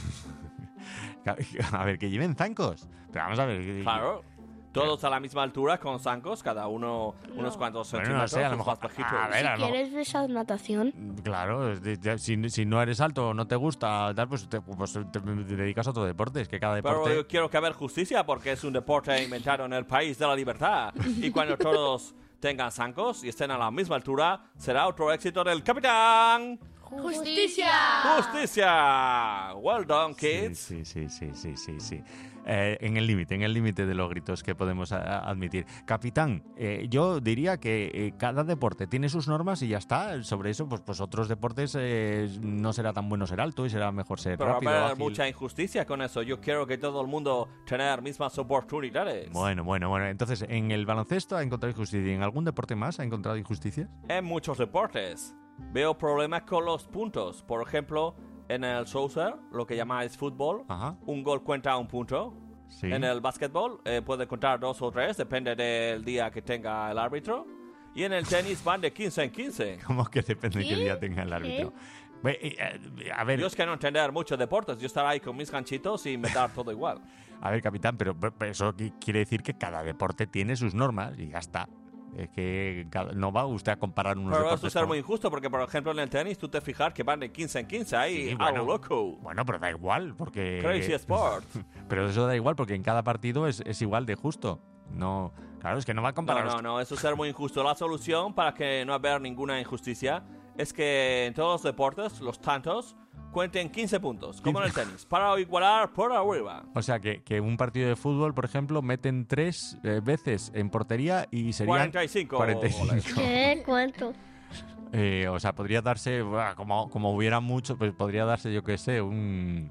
A ver, que lleven zancos. Pero vamos a ver. Claro. Todos a la misma altura con zancos, cada uno unos cuantos Bueno, no centímetros, sé, a lo los mejor. más bajitos. A ver, Si quieres esa natación. Claro, si no eres alto o no te gusta, tal, pues te dedicas a otro deporte. Es que cada deporte. Pero yo quiero que haber justicia porque es un deporte inventado en el país de la libertad. Y cuando todos tengan zancos y estén a la misma altura, será otro éxito del Capitán ¡Justicia! ¡Justicia! Well done, kids. Sí. En el límite de los gritos que podemos admitir. Capitán, yo diría que cada deporte tiene sus normas y ya está. Sobre eso, pues otros deportes no será tan bueno ser alto y será mejor ser Pero rápido, va a haber ágil. mucha injusticia con eso. Yo quiero que todo el mundo tenga mismas oportunidades. Bueno. Entonces, ¿en el baloncesto ha encontrado injusticia? ¿En algún deporte más ha encontrado injusticias? En muchos deportes veo problemas con los puntos. Por ejemplo, en el soccer, lo que llamáis fútbol, un gol cuenta un punto. Sí. En el básquetbol puede contar 2 o 3, depende del día que tenga el árbitro. Y en el tenis van de 15 en 15. ¿Cómo que depende de qué día tenga el árbitro? A ver, Yo es que no entender mucho deportes. Yo estar ahí con mis ganchitos y me da todo igual. a ver, capitán, pero eso quiere decir que cada deporte tiene sus normas y ya está. Es que no va usted a comparar unos Pero deportes eso es ser con... muy injusto porque, por ejemplo, en el tenis tú te fijas que van de 15 en 15 ahí, Sí, a lo loco. Bueno, pero da igual, porque... Crazy Sport. Pero eso da igual, porque en cada partido es igual de justo. No, claro, es que no va a comparar... No, eso es ser muy injusto. La solución para que no haya ninguna injusticia es que en todos los deportes, los tantos, cuenten 15 puntos, como en el tenis, para igualar por arriba. O sea, que un partido de fútbol, por ejemplo, meten 3 veces en portería y serían... 45. 45. ¿Qué? ¿Cuánto? O sea, podría darse, como hubiera mucho, pues podría darse, yo qué sé, un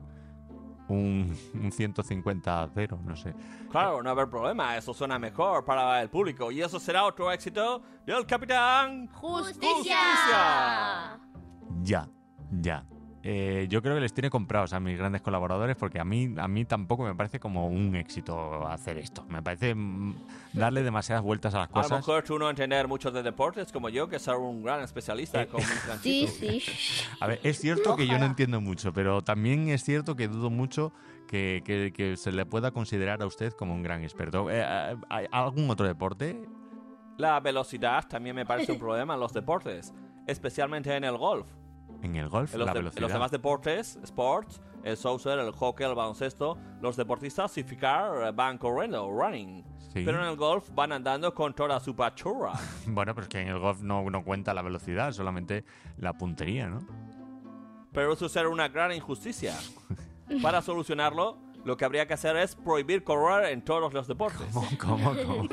150-0, no sé. Claro, no haber problema, eso suena mejor para el público. Y eso será otro éxito del Capitán ¡Justicia! Ya. Yo creo que les tiene comprados a mis grandes colaboradores porque a mí tampoco me parece como un éxito hacer esto. Me parece darle demasiadas vueltas a las A cosas. lo mejor tú no entender mucho de deportes como yo, que soy un gran especialista con mis ganchitos. Sí. A ver, es cierto que yo no entiendo mucho, pero también es cierto que dudo mucho que se le pueda considerar a usted como un gran experto. ¿Hay algún otro deporte? La velocidad también me parece un problema en los deportes, especialmente en el golf. En el golf, En la los velocidad. demás deportes, sports, el soccer, el hockey, el baloncesto, los deportistas sin fijar van corriendo, running. Sí. Pero en el golf van andando con toda su pachorra. Bueno, pero es que en el golf no cuenta la velocidad, solamente la puntería, ¿no? Pero eso será una gran injusticia. Para solucionarlo, lo que habría que hacer es prohibir correr en todos los deportes. ¿Cómo?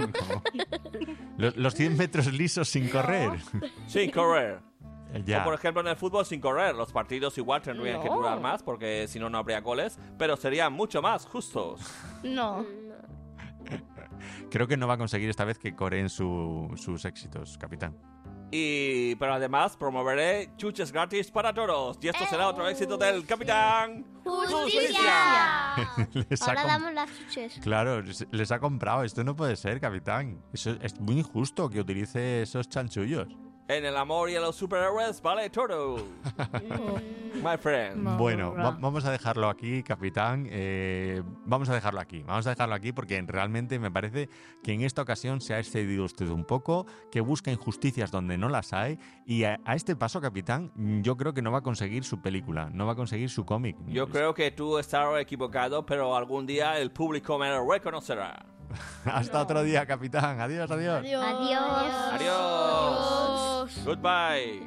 Los 100 metros lisos sin correr. Sin correr. Ya. O por ejemplo en el fútbol sin correr. Los partidos igual tendrían que durar más porque si no, no habría goles, pero serían mucho más justos. No. Creo que no va a conseguir esta vez que coreen sus éxitos, capitán. Pero además promoveré chuches gratis para todos. Y esto será otro éxito del Capitán ¡Justicia! Les ha Ahora com- damos las chuches. Claro, les ha comprado. Esto no puede ser, capitán. Eso es muy injusto que utilice esos chanchullos. En el amor y en los superhéroes vale todo. My friend. Bueno, vamos a dejarlo aquí, capitán. Vamos a dejarlo aquí porque realmente me parece que en esta ocasión se ha excedido usted un poco, que busca injusticias donde no las hay y a este paso, capitán, yo creo que no va a conseguir su película, no va a conseguir su cómic. Yo creo que tú estás equivocado, pero algún día el público me lo reconocerá. Hasta otro día, capitán. Adiós. Adiós. Goodbye.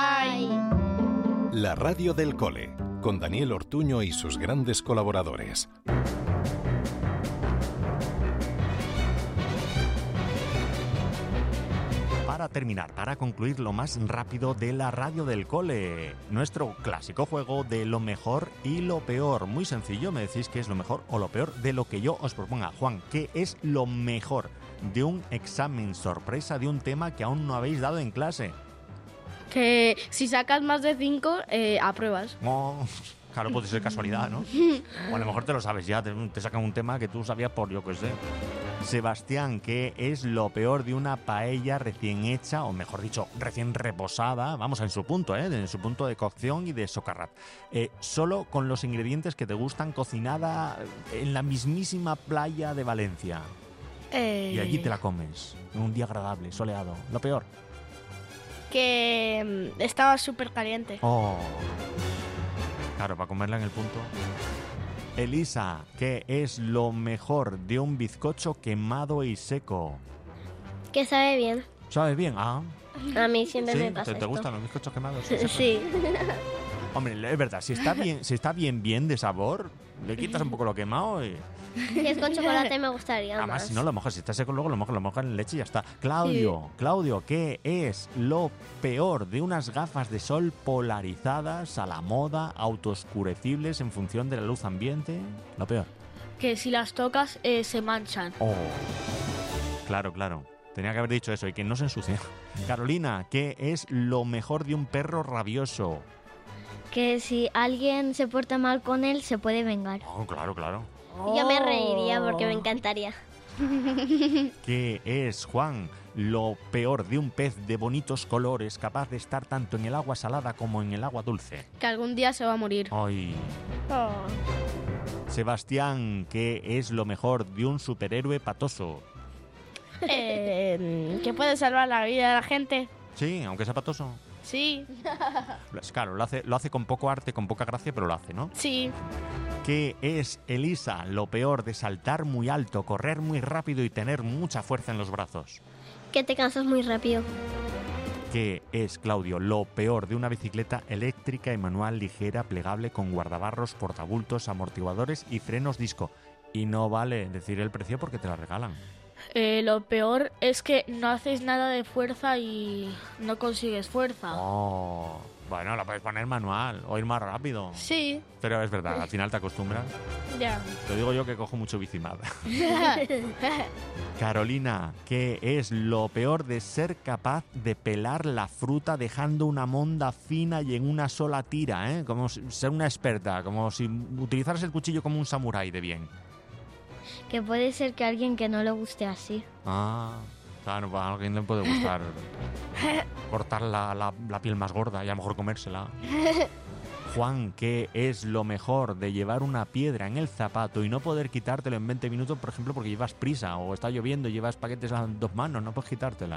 La radio del cole, con Daniel Ortuño y sus grandes colaboradores. Para terminar, para concluir lo más rápido de la radio del cole, nuestro clásico juego de lo mejor y lo peor. Muy sencillo, me decís qué es lo mejor o lo peor de lo que yo os proponga. Juan, ¿qué es lo mejor de un examen sorpresa de un tema que aún no habéis dado en clase? Que si sacas más de 5, apruebas. Oh, claro, puede ser casualidad, ¿no? O a lo mejor te lo sabes ya, te sacan un tema que tú sabías por yo qué sé. Sebastián, ¿qué es lo peor de una paella recién hecha, o mejor dicho, recién reposada? Vamos, en su punto, en su punto de cocción y de socarrat. Solo con los ingredientes que te gustan, cocinada en la mismísima playa de Valencia. Y allí te la comes, en un día agradable, soleado. Lo peor. Que estaba súper caliente. Oh. Claro, para comerla en el punto. Elisa, ¿qué es lo mejor de un bizcocho quemado y seco? Que sabe bien. ¿Sabe bien? Ah. A mí siempre ¿Sí? me pasa ¿Te esto. gustan los bizcochos quemados? Sí. Hombre, es verdad, si está bien de sabor, le quitas un poco lo quemado y... Si es con chocolate me gustaría Además, más. si no lo mojas, si está seco luego lo mojas en leche y ya está. Claudio, ¿qué es lo peor de unas gafas de sol polarizadas, a la moda, autooscurecibles en función de la luz ambiente? Lo peor. Que si las tocas se manchan. Oh. Claro. Tenía que haber dicho eso y que no se ensucie. Carolina, ¿qué es lo mejor de un perro rabioso? Que si alguien se porta mal con él, se puede vengar. Oh, claro. Yo me reiría porque me encantaría. ¿Qué es, Juan, lo peor de un pez de bonitos colores capaz de estar tanto en el agua salada como en el agua dulce? Que algún día se va a morir. Ay. Sebastián, ¿qué es lo mejor de un superhéroe patoso? Que puede salvar la vida de la gente. Sí, aunque sea patoso. Sí. Claro, lo hace con poco arte, con poca gracia, pero lo hace, ¿no? Sí. ¿Qué es, Elisa, lo peor de saltar muy alto, correr muy rápido y tener mucha fuerza en los brazos? Que te cansas muy rápido. ¿Qué es, Claudio, lo peor de una bicicleta eléctrica y manual ligera, plegable, con guardabarros, portabultos, amortiguadores y frenos disco? Y no vale decir el precio porque te la regalan. Lo peor es que no haces nada de fuerza y no consigues fuerza. Oh, bueno, la puedes poner manual o ir más rápido. Sí. Pero es verdad, al final te acostumbras. Ya. Te digo yo que cojo mucho bicimad. Carolina, ¿qué es lo peor de ser capaz de pelar la fruta dejando una monda fina y en una sola tira, ¿eh? Como ser una experta, como si utilizaras el cuchillo como un samurái de bien. Que puede ser que a alguien que no le guste así. Ah, claro, a alguien le puede gustar cortar la piel más gorda y a lo mejor comérsela. Juan, ¿qué es lo mejor de llevar una piedra en el zapato y no poder quitártelo en 20 minutos, por ejemplo, porque llevas prisa o está lloviendo y llevas paquetes a 2 manos, no puedes quitártela?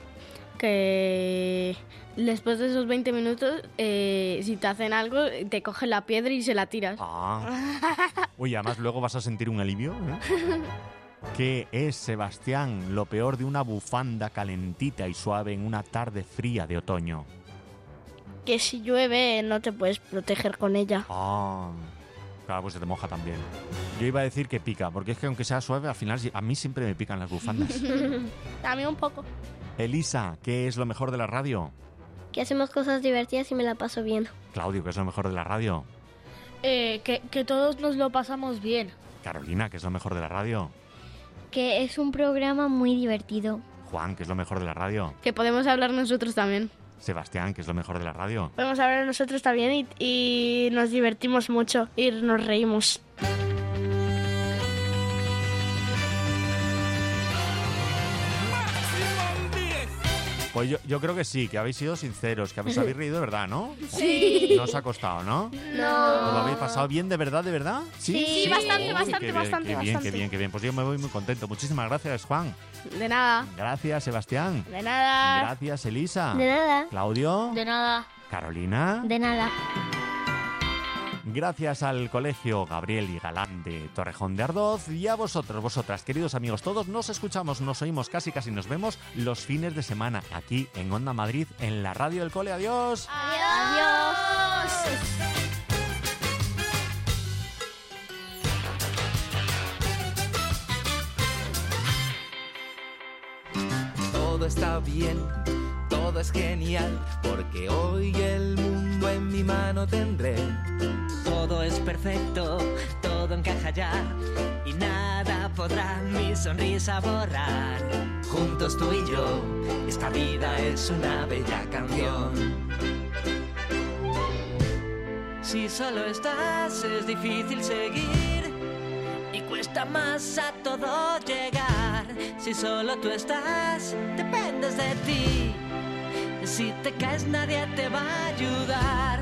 Que después de esos 20 minutos, si te hacen algo, te cogen la piedra y se la tiras. Ah. Uy, además luego vas a sentir un alivio, ¿eh? ¿Qué es, Sebastián, lo peor de una bufanda calentita y suave en una tarde fría de otoño? Que si llueve no te puedes proteger con ella. Ah, claro, pues se te moja también. Yo iba a decir que pica, porque es que aunque sea suave, al final a mí siempre me pican las bufandas. A mí un poco. Elisa, ¿qué es lo mejor de la radio? Que hacemos cosas divertidas y me la paso bien. Claudio, ¿qué es lo mejor de la radio? Que todos nos lo pasamos bien. Carolina, ¿qué es lo mejor de la radio? Que es un programa muy divertido. Juan, ¿qué es lo mejor de la radio? Que podemos hablar nosotros también. Sebastián, ¿qué es lo mejor de la radio? Podemos hablar nosotros también y nos divertimos mucho y nos reímos. Pues yo creo que sí, que habéis sido sinceros, que habéis reído de verdad, ¿no? Sí. No os ha costado, ¿no? No. ¿Os lo habéis pasado bien de verdad, de verdad? Sí, bastante, Qué bien. Pues yo me voy muy contento. Muchísimas gracias, Juan. De nada. Gracias, Sebastián. De nada. Gracias, Elisa. De nada. Claudio. De nada. Carolina. De nada. Gracias al Colegio Gabriel y Galán de Torrejón de Ardoz y a vosotros, vosotras, queridos amigos todos, nos escuchamos, nos oímos, casi nos vemos los fines de semana aquí en Onda Madrid, en la radio del cole. ¡Adiós! ¡Adiós! Todo está bien, todo es genial, porque hoy el mundo en mi mano tendré. Todo es perfecto, todo encaja ya, y nada podrá mi sonrisa borrar. Juntos tú y yo, esta vida es una bella canción. Si solo estás es difícil seguir, y cuesta más a todo llegar. Si solo tú estás, dependes de ti. Si te caes nadie te va a ayudar.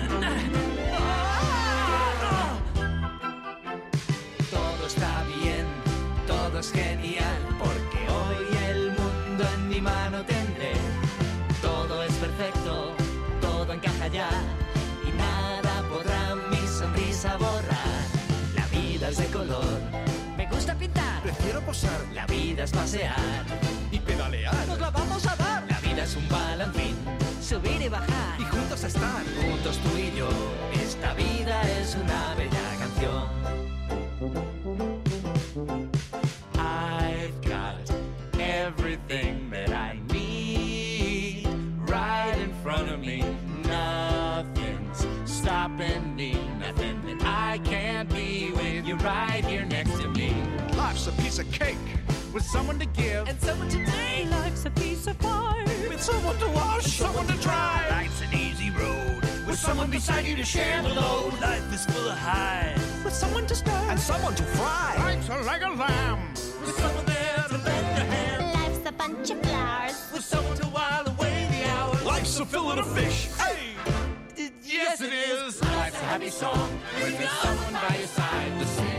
Todo está bien, todo es genial, porque hoy el mundo en mi mano tendré. Todo es perfecto, todo encaja ya, y nada podrá mi sonrisa borrar. La vida es de color, me gusta pintar, prefiero posar. La vida es pasear y pedalear, nos la vamos a dar. La vida es un balancín, subir y bajar, y juntos estar. Juntos tú y yo, esta vida es una bella canción. I've got everything that I need right in front of me. Nothing's stopping me, nothing that I can't be with you right here next to me. Life's a piece of cake with someone to give and someone to take. Life's a piece of pie with someone to wash, someone to dry. Life's an easy road with someone beside you to share the load. Life is full of highs, with someone to stir and someone to fry. Life's like a lamb, with someone there to lend a hand. Life's a bunch of flowers, with someone to while away the hours. Life's a fillet of fish, hey, yes it is. Life's a happy song, with someone by your side. The